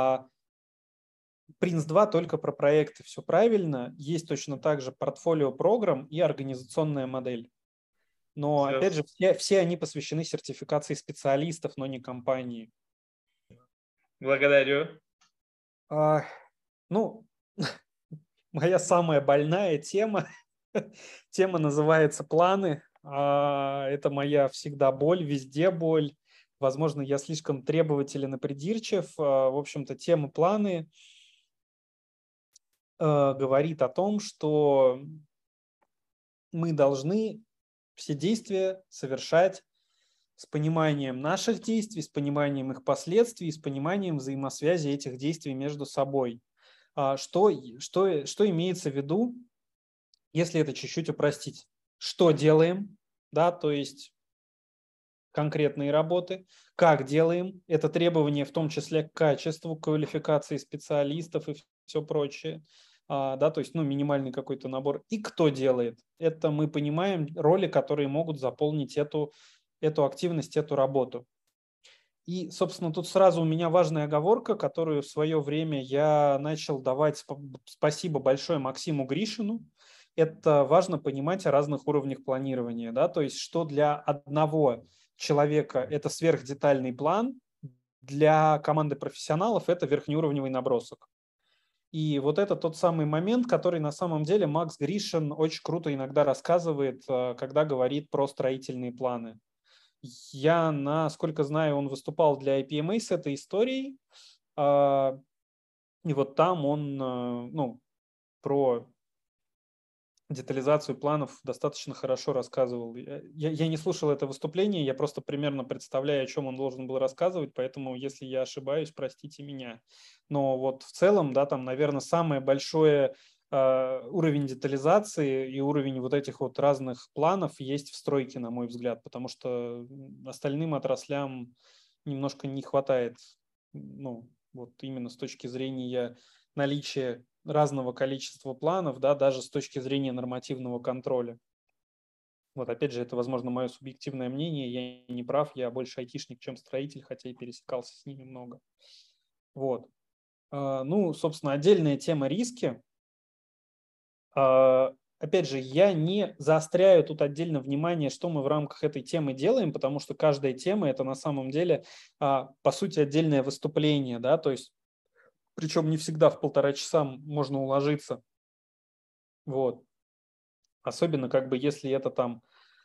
Prince2 только про проекты, все правильно, есть точно так же портфолио программ и организационная модель. Но, опять же, все они посвящены сертификации специалистов, но не компании. Благодарю. Моя самая больная тема. Тема называется планы. Это моя всегда боль, везде боль. Возможно, я слишком требователен и придирчив. В общем-то, тема планы говорит о том, что мы должны все действия совершать с пониманием наших действий, с пониманием их последствий, с пониманием взаимосвязи этих действий между собой. Что имеется в виду, если это чуть-чуть упростить? Что делаем, да, то есть конкретные работы, как делаем, это требования в том числе к качеству, к квалификации специалистов и все прочее, да, то есть, минимальный какой-то набор. И кто делает? Это мы понимаем роли, которые могут заполнить эту активность, эту работу. И, собственно, тут сразу у меня важная оговорка, которую в свое время я начал давать, спасибо большое Максиму Гришину. Это важно понимать о разных уровнях планирования, да, то есть что для одного человека это сверхдетальный план, для команды профессионалов это верхнеуровневый набросок. И вот это тот самый момент, который на самом деле Макс Гришин очень круто иногда рассказывает, когда говорит про строительные планы. Я, насколько знаю, он выступал для IPMA с этой историей, и вот там он про детализацию планов достаточно хорошо рассказывал. Я не слушал это выступление, я просто примерно представляю, о чем он должен был рассказывать, поэтому, если я ошибаюсь, простите меня. Но вот в целом, да, там, наверное, самое большое уровень детализации и уровень вот этих вот разных планов есть в стройке, на мой взгляд, потому что остальным отраслям немножко не хватает, ну, вот именно с точки зрения наличия разного количества планов, да, даже с точки зрения нормативного контроля. Вот опять же, это, возможно, мое субъективное мнение, я не прав, я больше айтишник, чем строитель, хотя и пересекался с ними много. Вот. Ну, собственно, отдельная тема риски. Опять же, я не заостряю тут отдельно внимание, что мы в рамках этой темы делаем, потому что каждая тема – это на самом деле, по сути, отдельное выступление, да, то есть причем не всегда в 1,5 часа можно уложиться. Вот. Особенно, как бы, если это там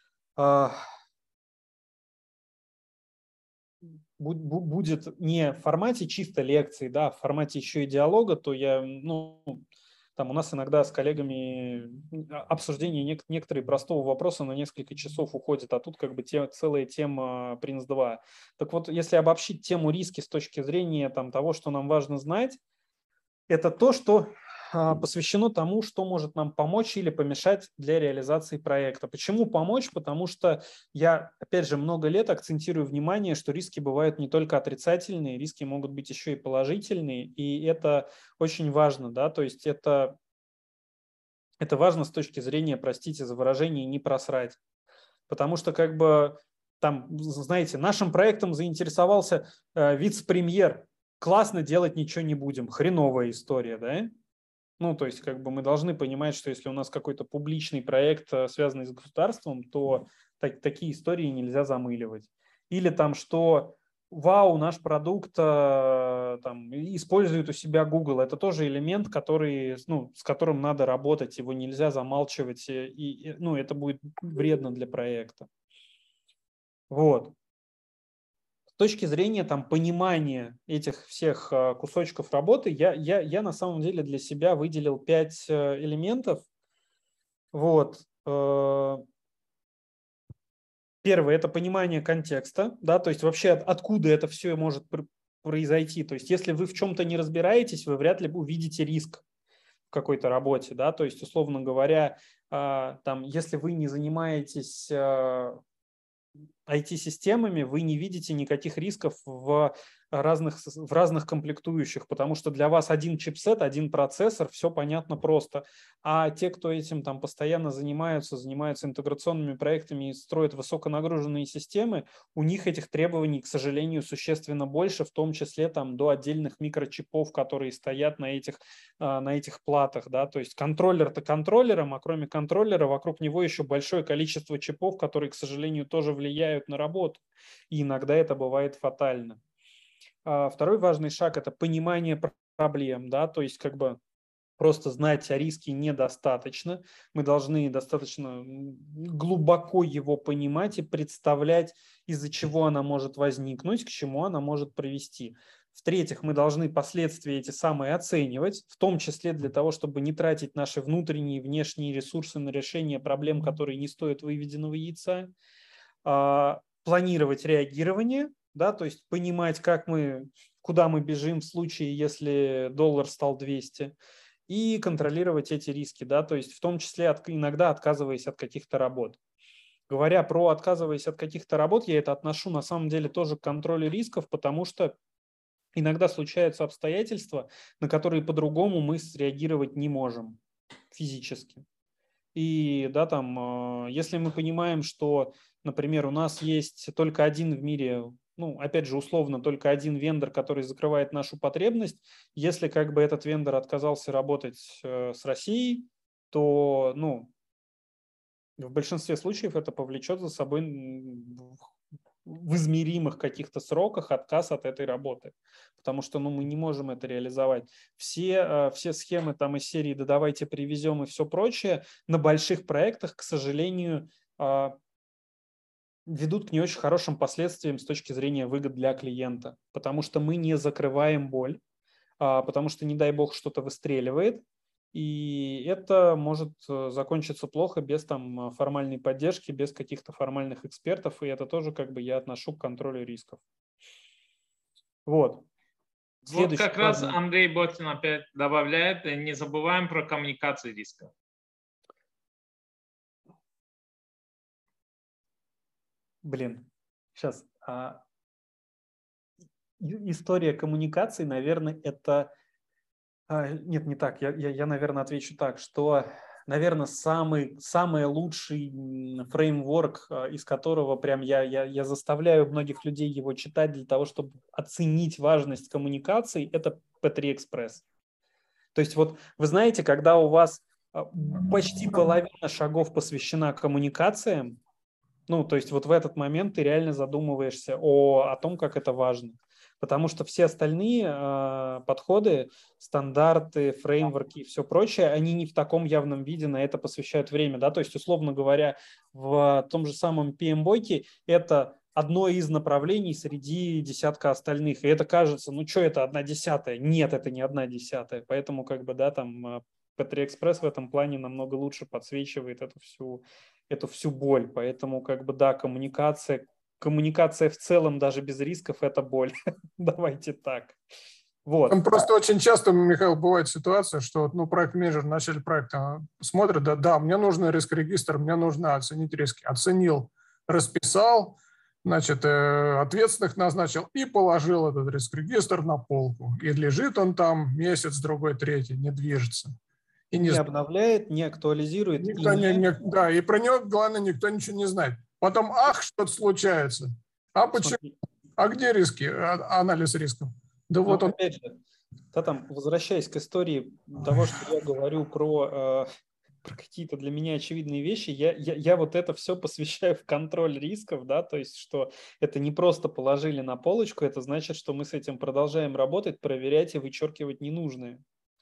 будет не в формате чисто лекции, да, а в формате еще и диалога, то я, ну, там у нас иногда с коллегами обсуждение некоторые простого вопроса на несколько часов уходит, а тут как бы целая тема Prince2. Так вот, если обобщить тему риски с точки зрения там, того, что нам важно знать, это то, что посвящено тому, что может нам помочь или помешать для реализации проекта. Почему помочь? Потому что я, опять же, много лет акцентирую внимание, что риски бывают не только отрицательные, риски могут быть еще и положительные, и это очень важно, да, то есть это важно с точки зрения, простите за выражение, не просрать. Потому что, как бы, там, знаете, нашим проектом заинтересовался вице-премьер. Классно, делать ничего не будем. Хреновая история, да? Ну, то есть, как бы мы должны понимать, что если у нас какой-то публичный проект, связанный с государством, то такие истории нельзя замыливать. Или там, что вау, наш продукт там, использует у себя Google. Это тоже элемент, который, ну, с которым надо работать, его нельзя замалчивать, и ну, это будет вредно для проекта. Вот. С точки зрения там, понимания этих всех кусочков работы, я на самом деле для себя выделил 5 элементов. Вот. Первое – это понимание контекста, да, то есть вообще откуда это все может произойти. То есть если вы в чем-то не разбираетесь, вы вряд ли увидите риск в какой-то работе, да, то есть, условно говоря, там, если вы не занимаетесь IT-системами, вы не видите никаких рисков в разных комплектующих, потому что для вас один чипсет, один процессор, все понятно просто. А те, кто этим там постоянно занимаются интеграционными проектами и строят высоконагруженные системы, у них этих требований, к сожалению, существенно больше, в том числе там до отдельных микрочипов, которые стоят на этих платах. Да? То есть контроллер-то контроллером, а кроме контроллера вокруг него еще большое количество чипов, которые, к сожалению, тоже влияют на работу. И иногда это бывает фатально. Второй важный шаг – это понимание проблем, да, то есть как бы просто знать о риске недостаточно. Мы должны достаточно глубоко его понимать и представлять, из-за чего она может возникнуть, к чему она может привести. В-третьих, мы должны последствия эти самые оценивать, в том числе для того, чтобы не тратить наши внутренние и внешние ресурсы на решение проблем, которые не стоят выведенного яйца. Планировать реагирование, да, то есть понимать, куда мы бежим в случае, если доллар стал 200, и контролировать эти риски, да, то есть в том числе иногда отказываясь от каких-то работ. Говоря про отказываясь от каких-то работ, я это отношу на самом деле тоже к контролю рисков, потому что иногда случаются обстоятельства, на которые по-другому мы среагировать не можем физически. И да, там, если мы понимаем, что, например, у нас есть только один в мире, ну, опять же, условно, только один вендор, который закрывает нашу потребность, если как бы этот вендор отказался работать с Россией, то, ну, в большинстве случаев это повлечет за собой в измеримых каких-то сроках отказ от этой работы, потому что, ну, мы не можем это реализовать. Все схемы там из серии «да давайте привезем» и все прочее на больших проектах, к сожалению, ведут к не очень хорошим последствиям с точки зрения выгод для клиента, потому что мы не закрываем боль, потому что, не дай бог, что-то выстреливает, И это может закончиться плохо без там формальной поддержки, без каких-то формальных экспертов, и это тоже как бы я отношу к контролю рисков. Вот. Вот как раз Андрей Ботин опять добавляет, не забываем про коммуникации риска. Блин, сейчас. История коммуникаций, наверное, это... Нет, не так. Я, наверное, отвечу так, что, наверное, самый лучший фреймворк, из которого прям я заставляю многих людей его читать для того, чтобы оценить важность коммуникаций, это P3 Express. То есть вот вы знаете, когда у вас почти половина шагов посвящена коммуникациям, ну, то есть вот в этот момент ты реально задумываешься о том, как это важно. Потому что все остальные подходы, стандарты, фреймворки и все прочее, они не в таком явном виде на это посвящают время. Да? То есть, условно говоря, в том же самом PMBOK это одно из направлений среди десятка остальных. И это кажется, ну что это 1/10? Нет, это не 1/10. Поэтому как бы, да, там P3 Express в этом плане намного лучше подсвечивает эту всю боль. Поэтому как бы, да, коммуникация в целом даже без рисков – это боль. Давайте так. Вот. Там просто очень часто, Михаил, бывает ситуация, что проект-менеджер в начале проекта смотрит, да, мне нужен риск-регистр, мне нужно оценить риски. Оценил, расписал, значит, ответственных назначил и положил этот риск-регистр на полку. И лежит он там месяц, другой, третий, не движется. И не обновляет, не актуализирует. Да, и про него, главное, никто ничего не знает. Потом, что-то случается. Почему? А где риски? Анализ рисков? Да вот он. Опять же, возвращаясь к истории того, что я говорю про какие-то для меня очевидные вещи, я вот это все посвящаю в контроль рисков, да, то есть, что это не просто положили на полочку, это значит, что мы с этим продолжаем работать, проверять и вычеркивать ненужные.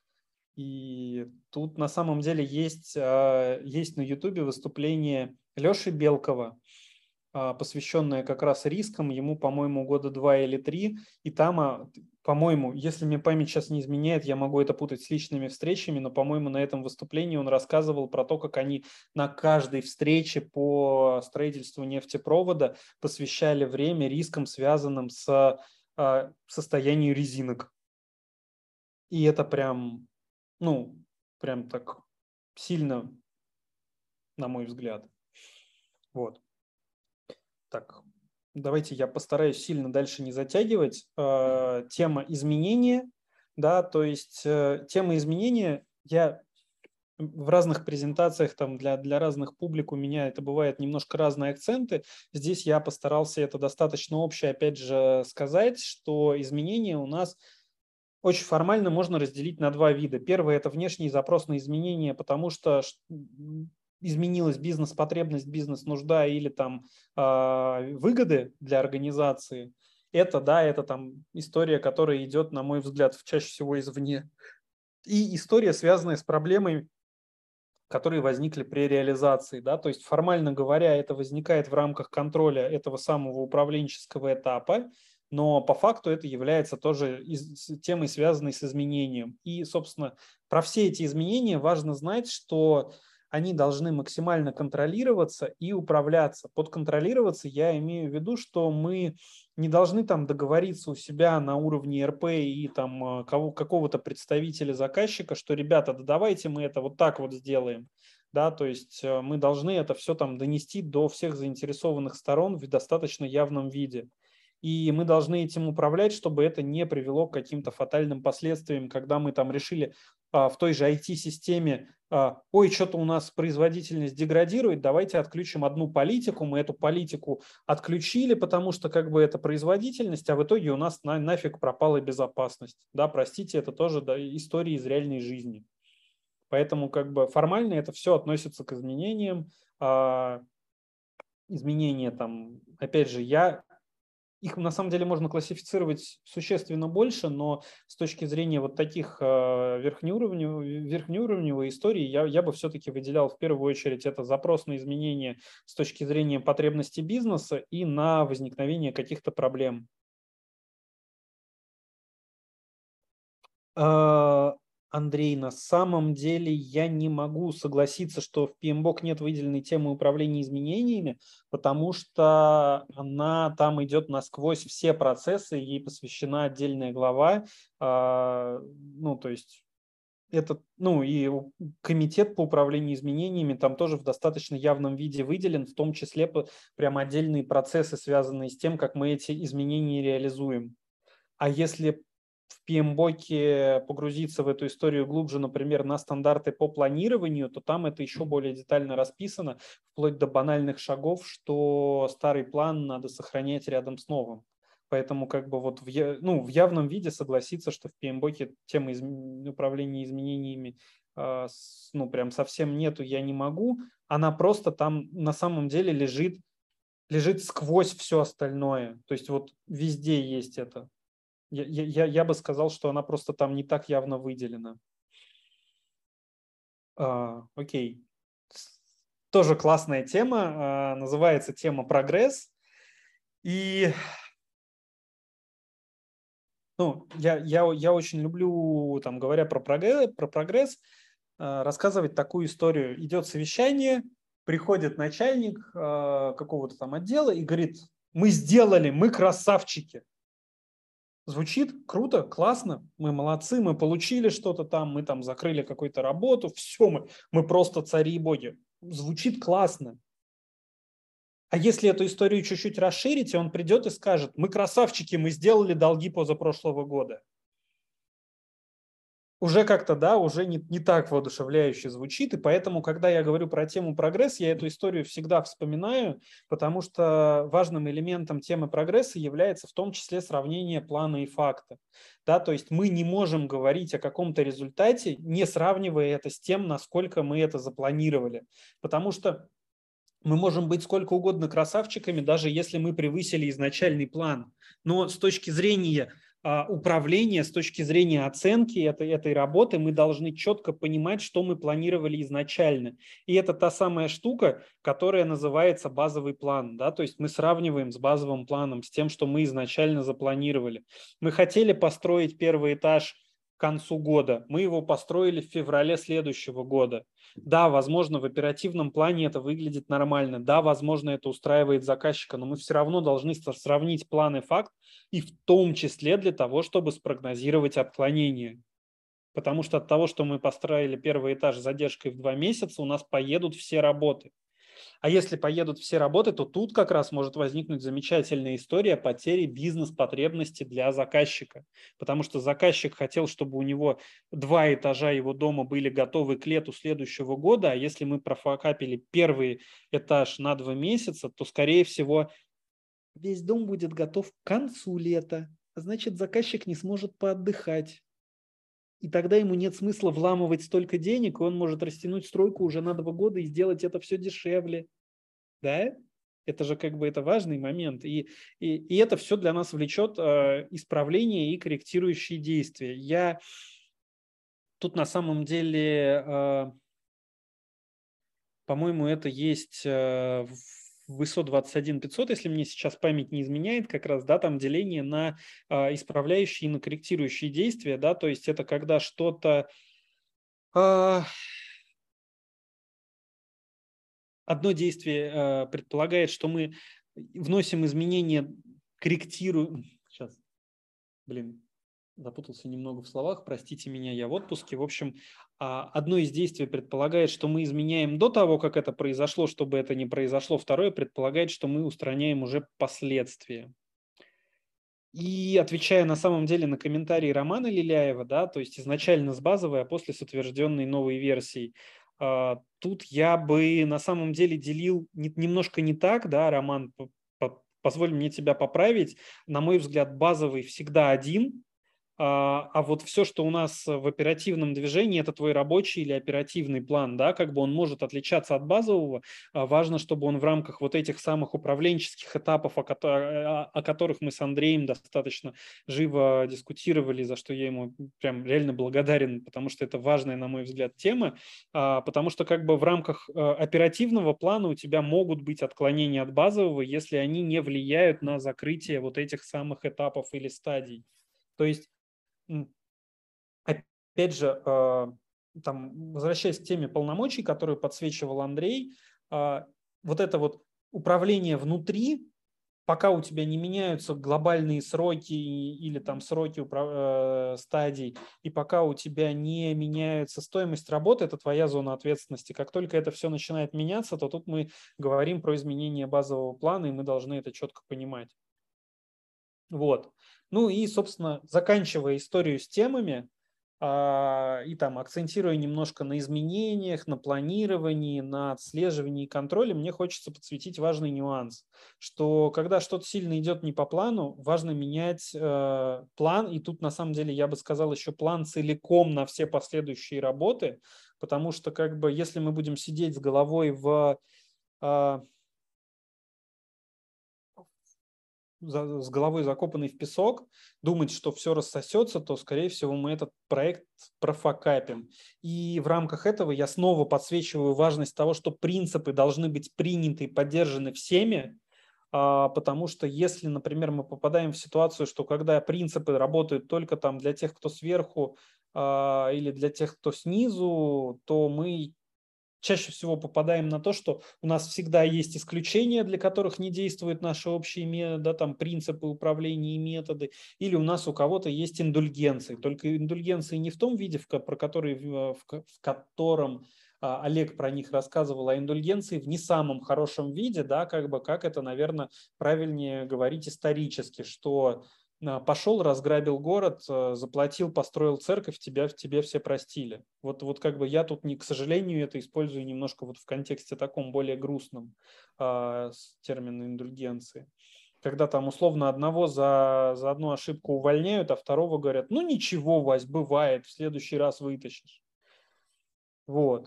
И тут на самом деле есть на YouTube выступление Леши Белкова, посвященное как раз рискам, ему, по-моему, года 2 или 3, и там, по-моему, если мне память сейчас не изменяет, я могу это путать с личными встречами, но, по-моему, на этом выступлении он рассказывал про то, как они на каждой встрече по строительству нефтепровода посвящали время рискам, связанным с состоянием резинок. И это прям так сильно, на мой взгляд. Вот. Так, давайте я постараюсь сильно дальше не затягивать. Тема изменения, да, то есть тема изменения, я в разных презентациях там для разных публик у меня это бывает немножко разные акценты. Здесь я постарался это достаточно общее, опять же, сказать, что изменения у нас очень формально можно разделить на два вида. Первое – это внешний запрос на изменения, потому что изменилась бизнес-потребность, бизнес-нужда или там выгоды для организации. Это там история, которая идет, на мой взгляд, чаще всего извне. И история, связанная с проблемой, которые возникли при реализации. Да? То есть, формально говоря, это возникает в рамках контроля этого самого управленческого этапа, но по факту это является тоже темой, связанной с изменением. И, собственно, про все эти изменения важно знать, что они должны максимально контролироваться и управляться. Под контролироваться я имею в виду, что мы не должны там договориться у себя на уровне РП и там какого-то представителя заказчика, что, ребята, да давайте мы это вот так вот сделаем. Да, то есть мы должны это все там донести до всех заинтересованных сторон в достаточно явном виде. И мы должны этим управлять, чтобы это не привело к каким-то фатальным последствиям, когда мы там решили в той же IT-системе, ой, что-то у нас производительность деградирует, давайте отключим одну политику, мы эту политику отключили, потому что как бы это производительность, а в итоге у нас нафиг пропала безопасность. Да, простите, это тоже история из реальной жизни. Поэтому как бы формально это все относится к изменениям. Изменения там, опять же, их на самом деле можно классифицировать существенно больше, но с точки зрения вот таких верхнеуровневой истории я бы все-таки выделял в первую очередь это запрос на изменения с точки зрения потребностей бизнеса и на возникновение каких-то проблем. Андрей, на самом деле я не могу согласиться, что в PMBOK нет выделенной темы управления изменениями, потому что она там идет насквозь все процессы, ей посвящена отдельная глава. Ну, то есть это, ну, и комитет по управлению изменениями там тоже в достаточно явном виде выделен, в том числе прямо отдельные процессы, связанные с тем, как мы эти изменения реализуем. А если в PMBOK погрузиться в эту историю глубже, например, на стандарты по планированию, то там это еще более детально расписано, вплоть до банальных шагов, что старый план надо сохранять рядом с новым. Поэтому как бы вот в явном виде согласиться, что в PMBOK темы управления изменениями ну прям совсем нету, я не могу. Она просто там на самом деле лежит сквозь все остальное. То есть вот везде есть это. Я бы сказал, что она просто там не так явно выделена. Окей. Тоже классная тема. Называется тема «Прогресс». И ну, я очень люблю, там, говоря про прогресс, рассказывать такую историю. Идет совещание, приходит начальник какого-то там отдела и говорит: мы сделали, мы красавчики. Звучит круто, классно, мы молодцы, мы получили что-то там, мы там закрыли какую-то работу, все, мы просто цари и боги. Звучит классно. А если эту историю чуть-чуть расширить, он придет и скажет: мы красавчики, мы сделали долги позапрошлого года. Уже как-то, да, уже не так воодушевляюще звучит, и поэтому, когда я говорю про тему прогресс, я эту историю всегда вспоминаю, потому что важным элементом темы прогресса является в том числе сравнение плана и факта. Да, то есть мы не можем говорить о каком-то результате, не сравнивая это с тем, насколько мы это запланировали, потому что мы можем быть сколько угодно красавчиками, даже если мы превысили изначальный план, но с точки зрения управления, с точки зрения оценки этой работы, мы должны четко понимать, что мы планировали изначально. И это та самая штука, которая называется базовый план. Да? То есть мы сравниваем с базовым планом, с тем, что мы изначально запланировали. Мы хотели построить первый этаж к концу года. Мы его построили в феврале следующего года. Да, возможно, в оперативном плане это выглядит нормально. Да, возможно, это устраивает заказчика, но мы все равно должны сравнить план и факт, и в том числе для того, чтобы спрогнозировать отклонения. Потому что от того, что мы построили первый этаж с задержкой в 2 месяца, у нас поедут все работы. А если поедут все работы, то тут как раз может возникнуть замечательная история потери бизнес-потребности для заказчика. Потому что заказчик хотел, чтобы у него 2 этажа его дома были готовы к лету следующего года, а если мы профокапили первый этаж на 2 месяца, то, скорее всего, весь дом будет готов к концу лета. Значит, заказчик не сможет поотдыхать. И тогда ему нет смысла вламывать столько денег, и он может растянуть стройку уже на 2 года и сделать это все дешевле. Да? Это же как бы это важный момент. И это все для нас влечет исправление и корректирующие действия. Я тут на самом деле, по-моему, это есть в ISO 21500, если мне сейчас память не изменяет, как раз, да, там деление на исправляющие и на корректирующие действия, да, то есть это когда что-то одно действие предполагает, что мы вносим изменения, корректируем. Сейчас, запутался немного в словах, простите меня, я в отпуске. В общем, одно из действий предполагает, что мы изменяем до того, как это произошло, чтобы это не произошло. Второе предполагает, что мы устраняем уже последствия. И отвечая на самом деле на комментарии Романа Лиляева, да, то есть изначально с базовой, а после с утвержденной новой версией, тут я бы на самом деле делил немножко не так, да, Роман, позволь мне тебя поправить. На мой взгляд, базовый всегда один, а вот все, что у нас в оперативном движении, это твой рабочий или оперативный план, да, как бы он может отличаться от базового. Важно, чтобы он в рамках вот этих самых управленческих этапов, о которых мы с Андреем достаточно живо дискутировали, за что я ему прям реально благодарен, потому что это важная, на мой взгляд, тема, потому что как бы в рамках оперативного плана у тебя могут быть отклонения от базового, если они не влияют на закрытие вот этих самых этапов или стадий. То есть опять же, там, возвращаясь к теме полномочий, которую подсвечивал Андрей, вот это вот управление внутри, пока у тебя не меняются глобальные сроки или там сроки стадий, и пока у тебя не меняется стоимость работы, это твоя зона ответственности. Как только это все начинает меняться, то тут мы говорим про изменение базового плана, и мы должны это четко понимать. Вот. Ну и, собственно, заканчивая историю с темами, и там акцентируя немножко на изменениях, на планировании, на отслеживании и контроле, мне хочется подсветить важный нюанс, что когда что-то сильно идет не по плану, важно менять план, и тут на самом деле я бы сказал еще план целиком на все последующие работы, потому что как бы если мы будем сидеть с головой с головой закопанной в песок, думать, что все рассосется, то, скорее всего, мы этот проект профокапим. И в рамках этого я снова подсвечиваю важность того, что принципы должны быть приняты и поддержаны всеми, потому что если, например, мы попадаем в ситуацию, что когда принципы работают только там для тех, кто сверху, или для тех, кто снизу, то мы чаще всего попадаем на то, что у нас всегда есть исключения, для которых не действуют наши общие там, принципы управления и методы, или у нас у кого-то есть индульгенции. Только индульгенции не в том виде, в котором Олег про них рассказывал, а индульгенции в не самом хорошем виде, да, как это, наверное, правильнее говорить исторически, что пошел, разграбил город, заплатил, построил церковь, тебе все простили. Вот как бы я тут, к сожалению, это использую немножко вот в контексте таком более грустном с термином индульгенции. Когда там условно одного за одну ошибку увольняют, а второго говорят, ну ничего, Вась, бывает, в следующий раз вытащишь. Вот.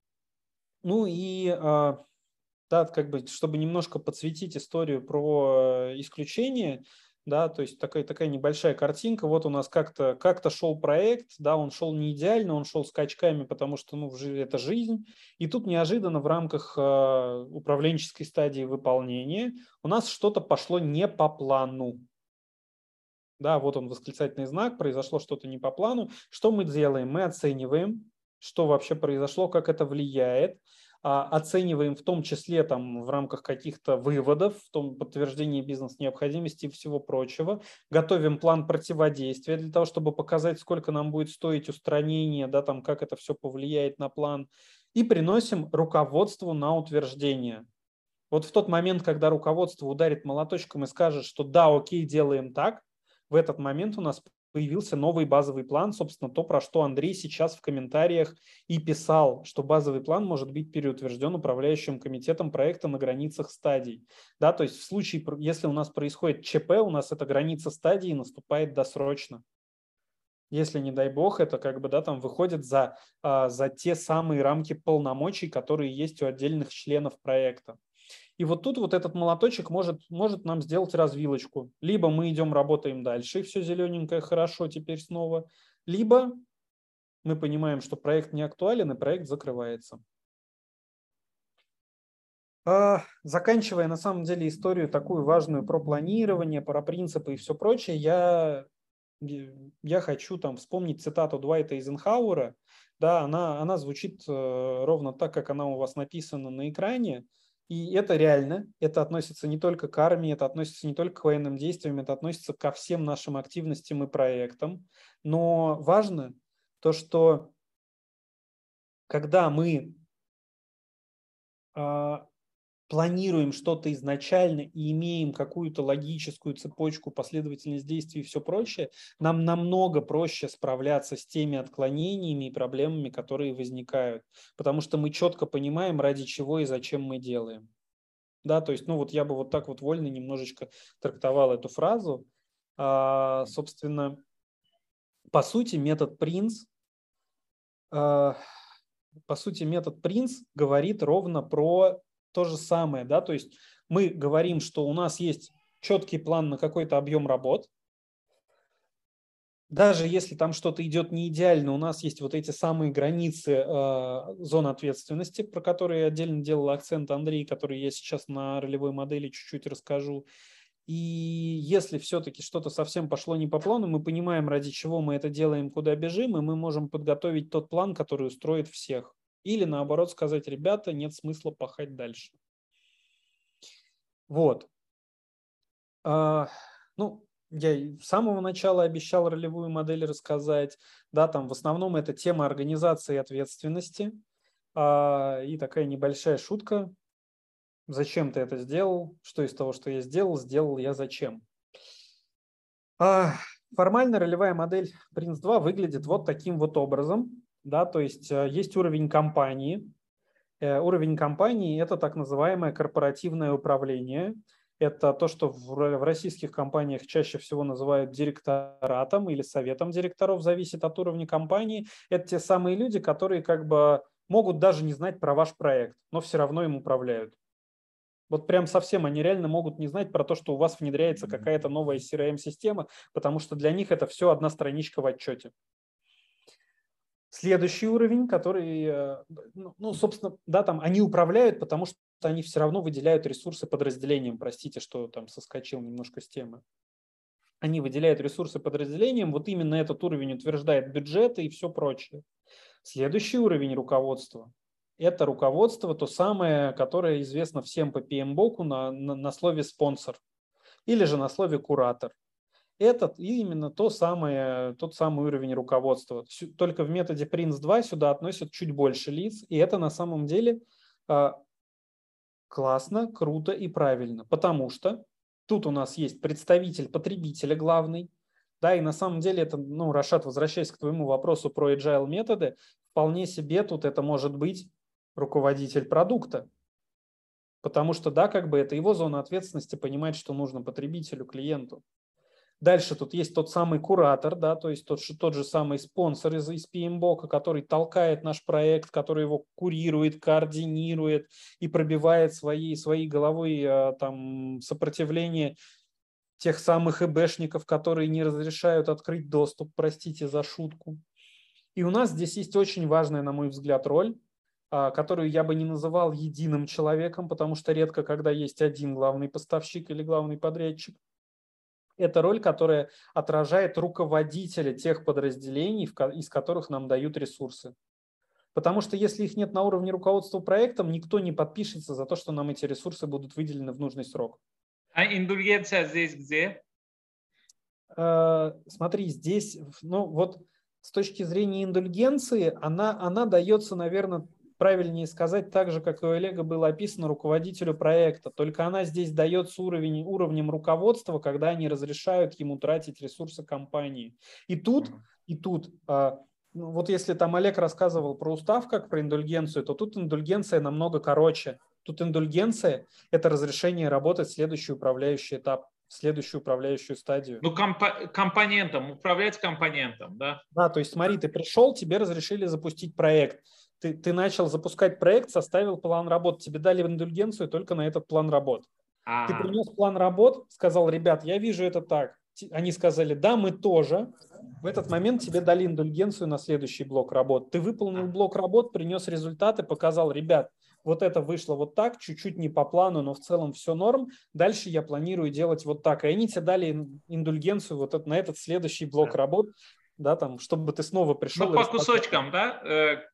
Ну и да, как бы, чтобы немножко подсветить историю про исключение, да, то есть такая небольшая картинка. Вот у нас как-то шел проект, да, он шел не идеально, он шел скачками, потому что, ну, это жизнь. И тут неожиданно в рамках управленческой стадии выполнения у нас что-то пошло не по плану. Да, вот он восклицательный знак, произошло что-то не по плану. Что мы делаем? Мы оцениваем, что вообще произошло, как это влияет. Оцениваем в том числе там, в рамках каких-то выводов, в том подтверждении бизнес-необходимости и всего прочего. Готовим план противодействия для того, чтобы показать, сколько нам будет стоить устранение, да, там, как это все повлияет на план. И приносим руководству на утверждение. Вот в тот момент, когда руководство ударит молоточком и скажет, что да, окей, делаем так, в этот момент у нас появился новый базовый план, собственно, то, про что Андрей сейчас в комментариях и писал, что базовый план может быть переутвержден управляющим комитетом проекта на границах стадий. Да, то есть в случае, если у нас происходит ЧП, у нас эта граница стадии наступает досрочно. Если, не дай бог, это как бы, да, там выходит за те самые рамки полномочий, которые есть у отдельных членов проекта. И вот тут вот этот молоточек может нам сделать развилочку. Либо мы идем, работаем дальше, и все зелененькое хорошо теперь снова, либо мы понимаем, что проект не актуален, и проект закрывается. Заканчивая на самом деле историю такую важную про планирование, про принципы и все прочее, я хочу там вспомнить цитату Дуайта Эйзенхауэра. Да, она звучит ровно так, как она у вас написана на экране. И это реально, это относится не только к армии, это относится не только к военным действиям, это относится ко всем нашим активностям и проектам. Но важно то, что когда мы планируем что-то изначально и имеем какую-то логическую цепочку, последовательность действий и все прочее, нам намного проще справляться с теми отклонениями и проблемами, которые возникают, потому что мы четко понимаем, ради чего и зачем мы делаем. Да, то есть, ну вот я бы вот так вот вольно немножечко трактовал эту фразу. Собственно, по сути, метод Принц говорит ровно про то же самое, да, то есть мы говорим, что у нас есть четкий план на какой-то объем работ. Даже если там что-то идет не идеально, у нас есть вот эти самые границы зон ответственности, про которые отдельно делал акцент Андрей, который я сейчас на ролевой модели чуть-чуть расскажу. И если все-таки что-то совсем пошло не по плану, мы понимаем, ради чего мы это делаем, куда бежим, и мы можем подготовить тот план, который устроит всех. Или наоборот сказать, ребята, нет смысла пахать дальше. Вот. Ну, я с самого начала обещал ролевую модель рассказать. Да, там в основном это тема организации и ответственности. И такая небольшая шутка. Зачем ты это сделал? Что из того, что я сделал я зачем? Формально ролевая модель Prince2 выглядит вот таким вот образом. Да, то есть есть уровень компании. Уровень компании – это так называемое корпоративное управление. Это то, что в российских компаниях чаще всего называют директоратом или советом директоров, зависит от уровня компании. Это те самые люди, которые как бы могут даже не знать про ваш проект, но все равно им управляют. Вот прям совсем они реально могут не знать про то, что у вас внедряется какая-то новая CRM-система, потому что для них это все одна страничка в отчете. Следующий уровень, который, ну, собственно, да, там они управляют, потому что они все равно выделяют ресурсы подразделениям. Простите, что там соскочил немножко с темы. Они выделяют ресурсы подразделениям, вот именно этот уровень утверждает бюджеты и все прочее. Следующий уровень руководства – это руководство, то самое, которое известно всем по PMBOK на слове спонсор или же на слове куратор. Это именно тот самый уровень руководства. Только в методе Prince2 сюда относят чуть больше лиц, и это на самом деле классно, круто и правильно, потому что тут у нас есть представитель потребителя главный, да, и на самом деле это, ну, Рашад, возвращаясь к твоему вопросу про agile методы, вполне себе тут это может быть руководитель продукта, потому что, да, как бы это его зона ответственности понимать, что нужно потребителю, клиенту. Дальше тут есть тот самый куратор, да, то есть тот же самый спонсор из PMBOK, который толкает наш проект, который его курирует, координирует и пробивает своей головой там, сопротивление тех самых ИБшников, которые не разрешают открыть доступ, простите за шутку. И у нас здесь есть очень важная, на мой взгляд, роль, которую я бы не называл единым человеком, потому что редко, когда есть один главный поставщик или главный подрядчик. Это роль, которая отражает руководителя тех подразделений, из которых нам дают ресурсы. Потому что если их нет на уровне руководства проектом, никто не подпишется за то, что нам эти ресурсы будут выделены в нужный срок. А индульгенция здесь где? Смотри, здесь, ну вот с точки зрения индульгенции, она дается, наверное, правильнее сказать, так же, как и у Олега было описано, руководителю проекта. Только она здесь дается уровнем руководства, когда они разрешают ему тратить ресурсы компании. И тут, вот если там Олег рассказывал про устав, как про индульгенцию, то тут индульгенция намного короче. Тут индульгенция – это разрешение работать в следующий управляющий этап, в следующую управляющую стадию. Ну, компонентом, управлять компонентом, да? Да, то есть смотри, ты пришел, тебе разрешили запустить проект. Ты начал запускать проект, составил план работ, тебе дали индульгенцию только на этот план работ. Ты принес план работ, сказал, ребят, я вижу это так. Они сказали, да, мы тоже. В этот момент тебе дали индульгенцию на следующий блок работ. Ты выполнил блок работ, принес результаты, показал, ребят, вот это вышло вот так, чуть-чуть не по плану, но в целом все норм. Дальше я планирую делать вот так. И они тебе дали индульгенцию вот на этот следующий блок работ, да, там, чтобы ты снова пришел. Ну, по кусочкам, да?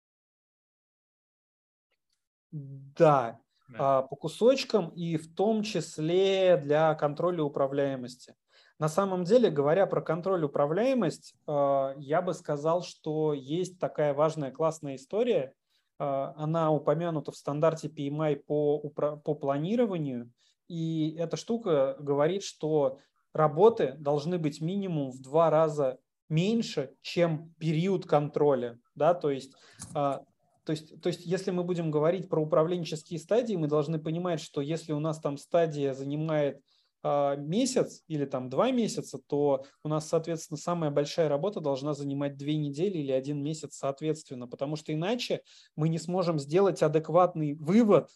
Да, по кусочкам и в том числе для контроля управляемости. На самом деле, говоря про контроль и управляемость, я бы сказал, что есть такая важная классная история. Она упомянута в стандарте PMI по планированию. И эта штука говорит, что работы должны быть минимум в 2 раза меньше, чем период контроля. Да? То есть, если мы будем говорить про управленческие стадии, мы должны понимать, что если у нас там стадия занимает месяц или там 2 месяца, то у нас, соответственно, самая большая работа должна занимать 2 недели или 1 месяц соответственно, потому что иначе мы не сможем сделать адекватный вывод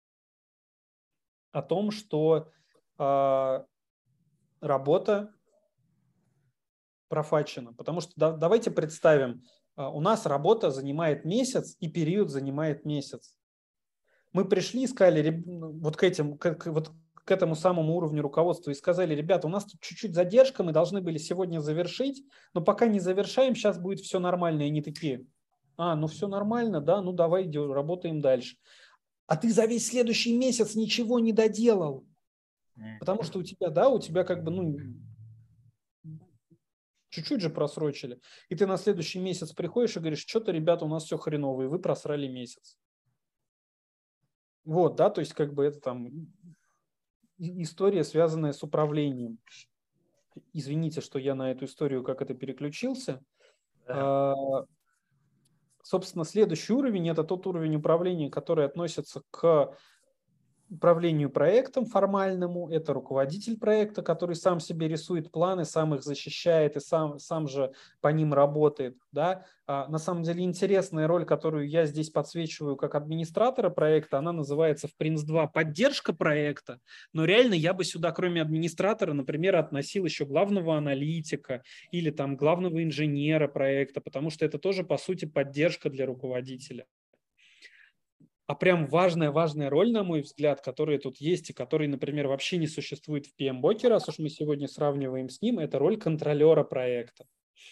о том, что работа профачена. Потому что давайте представим, у нас работа занимает месяц и период занимает месяц. Мы пришли и сказали вот к к этому самому уровню руководства и сказали: ребята, у нас тут чуть-чуть задержка, мы должны были сегодня завершить, но пока не завершаем, сейчас будет все нормально. И они такие: ну все нормально, да, ну давай работаем дальше. А ты за весь следующий месяц ничего не доделал. Потому что у тебя как бы, чуть-чуть же просрочили. И ты на следующий месяц приходишь и говоришь: что-то, ребята, у нас все хреново, и вы просрали месяц. Вот, да, то есть как бы это там история, связанная с управлением. Извините, что я на эту историю как это переключился. Собственно, следующий уровень – это тот уровень управления, который относится к управлению проектом формальному. Это руководитель проекта, который сам себе рисует планы, сам их защищает и сам же по ним работает. Да? На самом деле интересная роль, которую я здесь подсвечиваю как администратора проекта, она называется в Prince2 поддержка проекта. Но реально я бы сюда, кроме администратора, например, относил еще главного аналитика или там главного инженера проекта, потому что это тоже, по сути, поддержка для руководителя. А прям важная роль, на мой взгляд, которая тут есть и которая, например, вообще не существует в PMBOK, раз уж мы сегодня сравниваем с ним, это роль контролера проекта.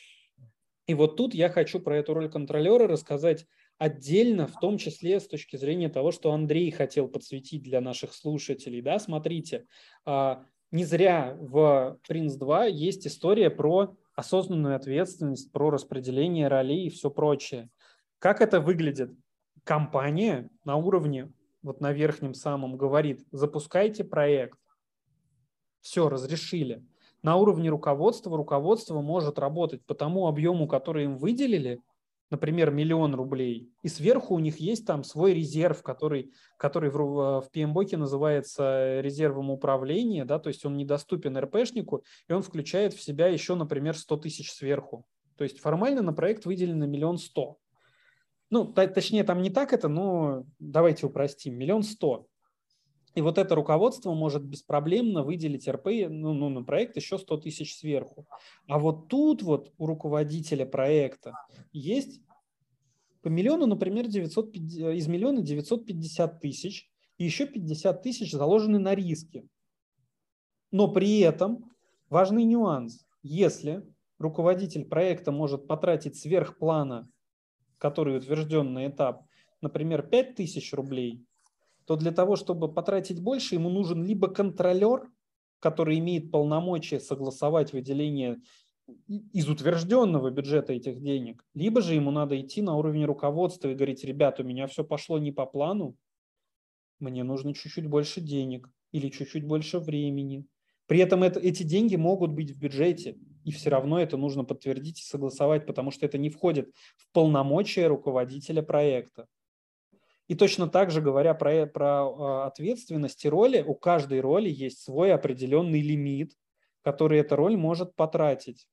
И вот тут я хочу про эту роль контролера рассказать отдельно, в том числе с точки зрения того, что Андрей хотел подсветить для наших слушателей. Да, смотрите, не зря в Prince2 есть история про осознанную ответственность, про распределение ролей и все прочее. Как это выглядит? Компания на уровне, вот на верхнем самом, говорит: запускайте проект. Все, разрешили. На уровне руководство может работать по тому объему, который им выделили, например, 1 000 000 рублей, и сверху у них есть там свой резерв, который в PMBOK называется резервом управления, да, то есть он недоступен РПшнику, и он включает в себя еще, например, 100 000 сверху. То есть формально на проект выделено 1 100 000. Точнее, там не так это, но давайте упростим. 1 100 000. И вот это руководство может беспроблемно выделить РП на проект еще 100 000 сверху. А вот тут вот у руководителя проекта есть по миллиону, например, из 1 950 000, и еще 50 000 заложены на риски. Но при этом важный нюанс. Если руководитель проекта может потратить сверх плана, который утвержден на этап, например, 5 000 рублей, то для того, чтобы потратить больше, ему нужен либо контролер, который имеет полномочия согласовать выделение из утвержденного бюджета этих денег, либо же ему надо идти на уровень руководства и говорить: ребят, у меня все пошло не по плану, мне нужно чуть-чуть больше денег или чуть-чуть больше времени. При этом эти деньги могут быть в бюджете, и все равно это нужно подтвердить и согласовать, потому что это не входит в полномочия руководителя проекта. И точно так же, говоря про ответственность и роли, у каждой роли есть свой определенный лимит, который эта роль может потратить.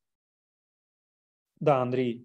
Да, Андрей,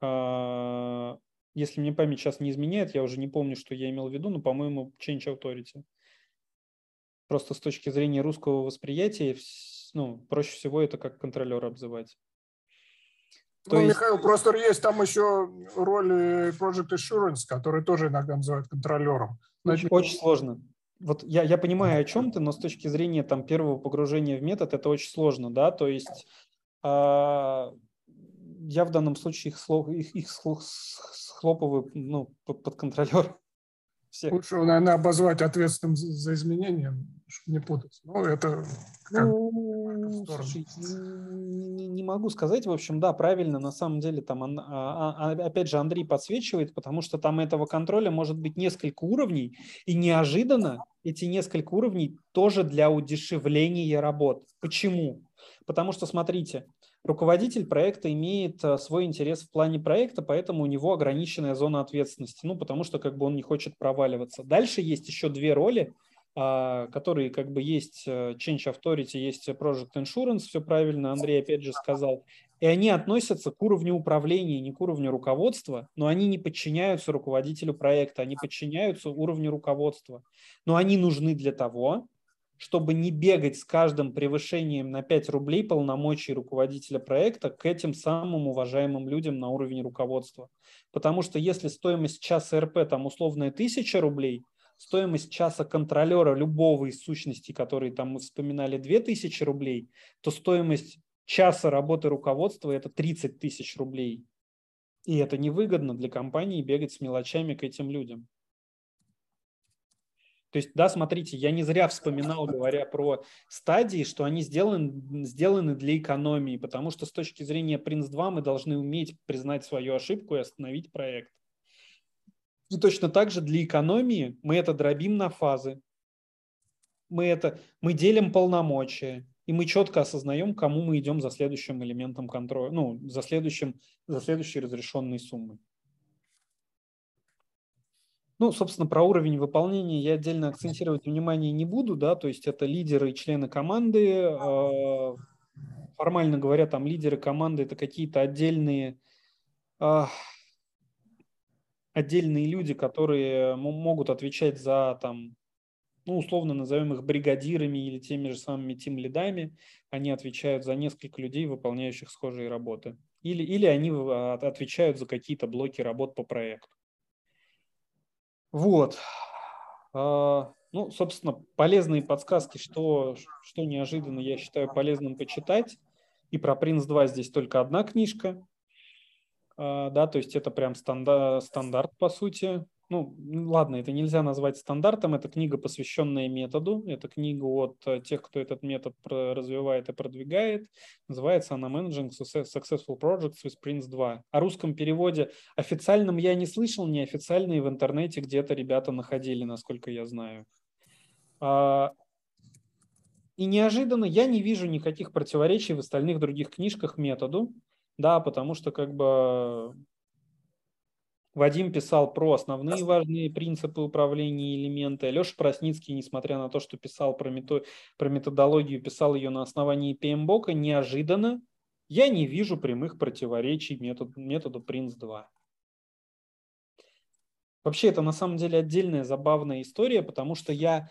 если мне память сейчас не изменяет, я уже не помню, что я имел в виду, но, по-моему, change authority. Просто с точки зрения русского восприятия, проще всего это как контролера обзывать. Михаил, просто есть там еще роль Project Assurance, который тоже иногда называют контролером. Очень сложно. Вот я понимаю, о чем ты, но с точки зрения там первого погружения в метод это очень сложно, да, то есть я в данном случае их схлопываю под контролер. Лучше, наверное, обозвать ответственным за изменения, чтобы не путаться. Это слушай, не могу сказать. В общем, да, правильно, на самом деле там, опять же, Андрей подсвечивает, потому что там этого контроля может быть несколько уровней, и неожиданно эти несколько уровней тоже для удешевления работ. Почему? Потому что, смотрите, руководитель проекта имеет свой интерес в плане проекта, поэтому у него ограниченная зона ответственности, потому что как бы он не хочет проваливаться. Дальше есть еще 2 роли, которые как бы есть Change Authority, есть Project Insurance, все правильно Андрей опять же сказал, и они относятся к уровню управления, не к уровню руководства, но они не подчиняются руководителю проекта, они подчиняются уровню руководства, но они нужны для того, чтобы не бегать с каждым превышением на 5 рублей полномочий руководителя проекта к этим самым уважаемым людям на уровне руководства. Потому что если стоимость часа РП там условная 1000 рублей, стоимость часа контролера любого из сущностей, которые там мы вспоминали, 2000 рублей, то стоимость часа работы руководства – это 30 тысяч рублей. И это невыгодно для компании бегать с мелочами к этим людям. То есть, да, смотрите, я не зря вспоминал, говоря про стадии, что они сделаны для экономии, потому что с точки зрения Prince2 мы должны уметь признать свою ошибку и остановить проект. И точно так же для экономии мы это дробим на фазы. Мы делим полномочия, и мы четко осознаем, кому мы идем за следующим элементом контроля, ну, за следующей разрешенной суммой. Ну, собственно, про уровень выполнения я отдельно акцентировать внимание не буду, да, то есть это лидеры и члены команды. Формально говоря, там лидеры команды – это какие-то отдельные люди, которые могут отвечать за, там, ну, условно назовем их бригадирами или теми же самыми тимлидами. Они отвечают за несколько людей, выполняющих схожие работы. Или они отвечают за какие-то блоки работ по проекту. Вот. Ну, собственно, полезные подсказки, что неожиданно я считаю полезным почитать. И про Prince2 здесь только одна книжка. Да, то есть это прям стандарт, по сути. Ну, ладно, это нельзя назвать стандартом. Это книга, посвященная методу. Это книга от тех, кто этот метод развивает и продвигает. Называется она «Managing Successful Projects with Prince2». О русском переводе официальном я не слышал, неофициальные в интернете где-то ребята находили, насколько я знаю. И неожиданно я не вижу никаких противоречий в остальных других книжках методу. Да, потому что как бы Вадим писал про основные важные принципы управления и элементы. Леша Просницкий, несмотря на то, что писал про методологию, писал ее на основании PMBOK, неожиданно я не вижу прямых противоречий методу Prince2. Вообще это на самом деле отдельная забавная история, потому что я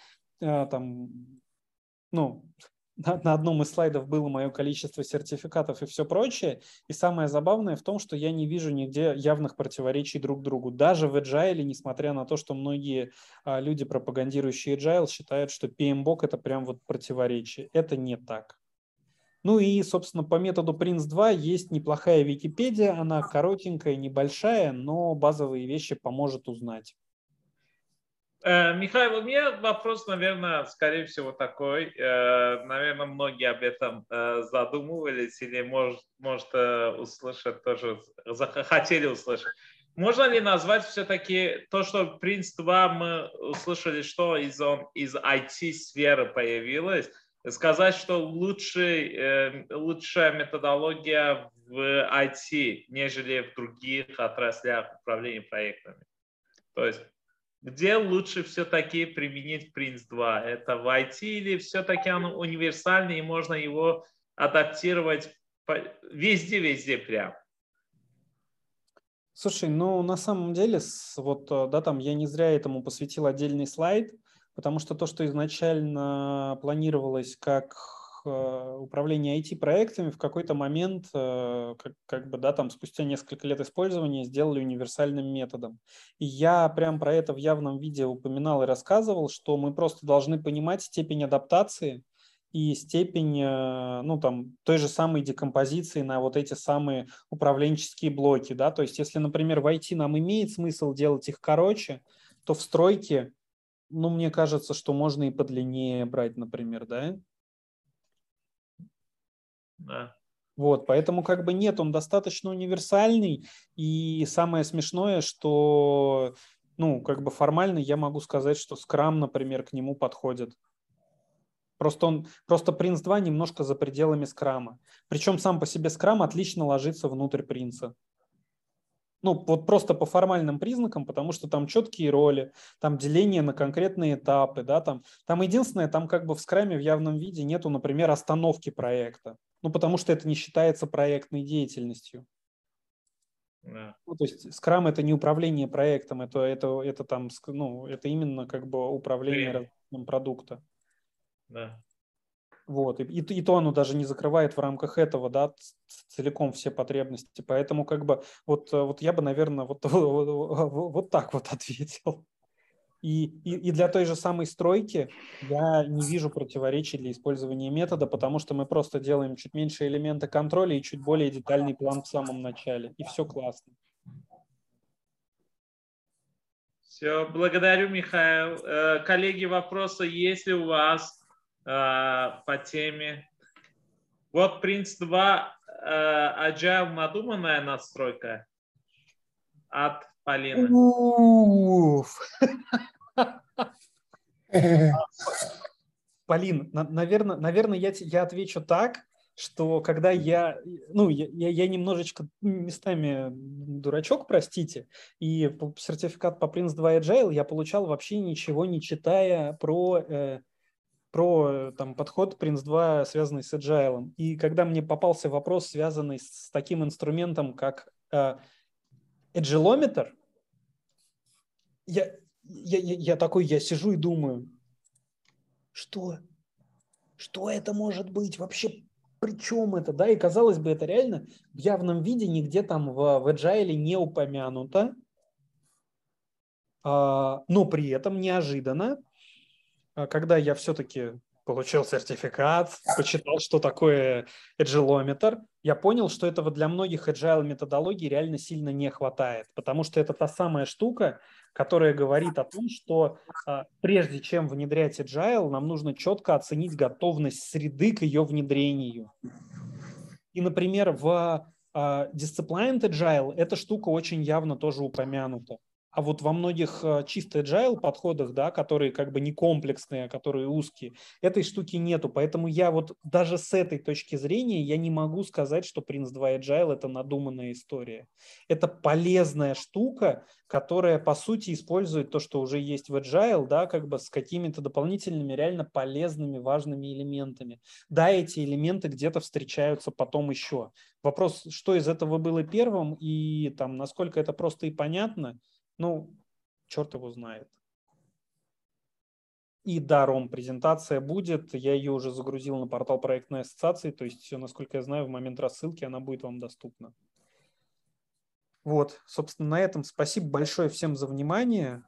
на одном из слайдов было мое количество сертификатов и все прочее. И самое забавное в том, что я не вижу нигде явных противоречий друг другу. Даже в Agile, несмотря на то, что многие люди, пропагандирующие Agile, считают, что PMBOK – это прям вот противоречие. Это не так. Ну и, собственно, по методу Prince2 есть неплохая Википедия. Она коротенькая, небольшая, но базовые вещи поможет узнать. Михаил, у меня вопрос, наверное, скорее всего такой. Наверное, многие об этом задумывались или, может услышать тоже, хотели услышать. Можно ли назвать все-таки то, что Prince2 мы услышали, что из IT-сферы появилось, сказать, что лучшая методология в IT, нежели в других отраслях управления проектами? То есть где лучше все-таки применить Prince2? Это в IT или все-таки оно универсальное и можно его адаптировать везде прям? Слушай, ну на самом деле, там я не зря этому посвятил отдельный слайд, потому что то, что изначально планировалось как управление IT-проектами, в какой-то момент, спустя несколько лет использования, сделали универсальным методом. И я прям про это в явном виде упоминал и рассказывал, что мы просто должны понимать степень адаптации и степень, той же самой декомпозиции на вот эти самые управленческие блоки, да, то есть если, например, в IT нам имеет смысл делать их короче, то в стройке, мне кажется, что можно и подлиннее брать, например, да? Да. Вот, поэтому нет, он достаточно универсальный, и самое смешное, что, формально я могу сказать, что Scrum, например, к нему подходит. Просто Prince2 немножко за пределами Scrum. Причем сам по себе Scrum отлично ложится внутрь Prince. Вот просто по формальным признакам, потому что там четкие роли, там деление на конкретные этапы, да, там единственное, в Scrum в явном виде нету, например, остановки проекта, потому что это не считается проектной деятельностью. Да. То есть Scrum это не управление проектом, это именно управление развитием продукта. Да. Вот, и то оно даже не закрывает в рамках этого, да, целиком все потребности. Поэтому я бы, наверное, вот так вот ответил. И для той же самой стройки я не вижу противоречий для использования метода, потому что мы просто делаем чуть меньше элемента контроля и чуть более детальный план в самом начале. И все классно. Все, благодарю, Михаил. Коллеги, вопросы есть ли у вас по теме? Вот Prince2 Agile надуманная настройка от Полины. Полин, наверное, я отвечу так, что когда я немножечко местами дурачок, простите, и сертификат по Prince2 Agile я получал вообще ничего не читая про там, подход Prince2, связанный с Agile. И когда мне попался вопрос, связанный с таким инструментом, как Agilometer, я сижу и думаю, что это может быть? Вообще, при чем это? Да? И казалось бы, это реально в явном виде нигде там в Agile не упомянуто, но при этом неожиданно, когда я все-таки получил сертификат, почитал, что такое Agilometer, я понял, что этого для многих Agile методологий реально сильно не хватает, потому что это та самая штука, которая говорит о том, что прежде чем внедрять Agile, нам нужно четко оценить готовность среды к ее внедрению. И, например, в Disciplined Agile эта штука очень явно тоже упомянута. А вот во многих чисто agile подходах, да, которые как бы не комплексные, а которые узкие, этой штуки нету. Поэтому я вот даже с этой точки зрения я не могу сказать, что Prince2 Agile – это надуманная история. Это полезная штука, которая, по сути, использует то, что уже есть в Agile, да, как бы с какими-то дополнительными, реально полезными, важными элементами. Да, эти элементы где-то встречаются потом еще. Вопрос, что из этого было первым и там, насколько это просто и понятно, ну, черт его знает. И да, Ром, презентация будет. Я ее уже загрузил на портал проектной ассоциации. То есть, все, насколько я знаю, в момент рассылки она будет вам доступна. Вот, собственно, на этом спасибо большое всем за внимание.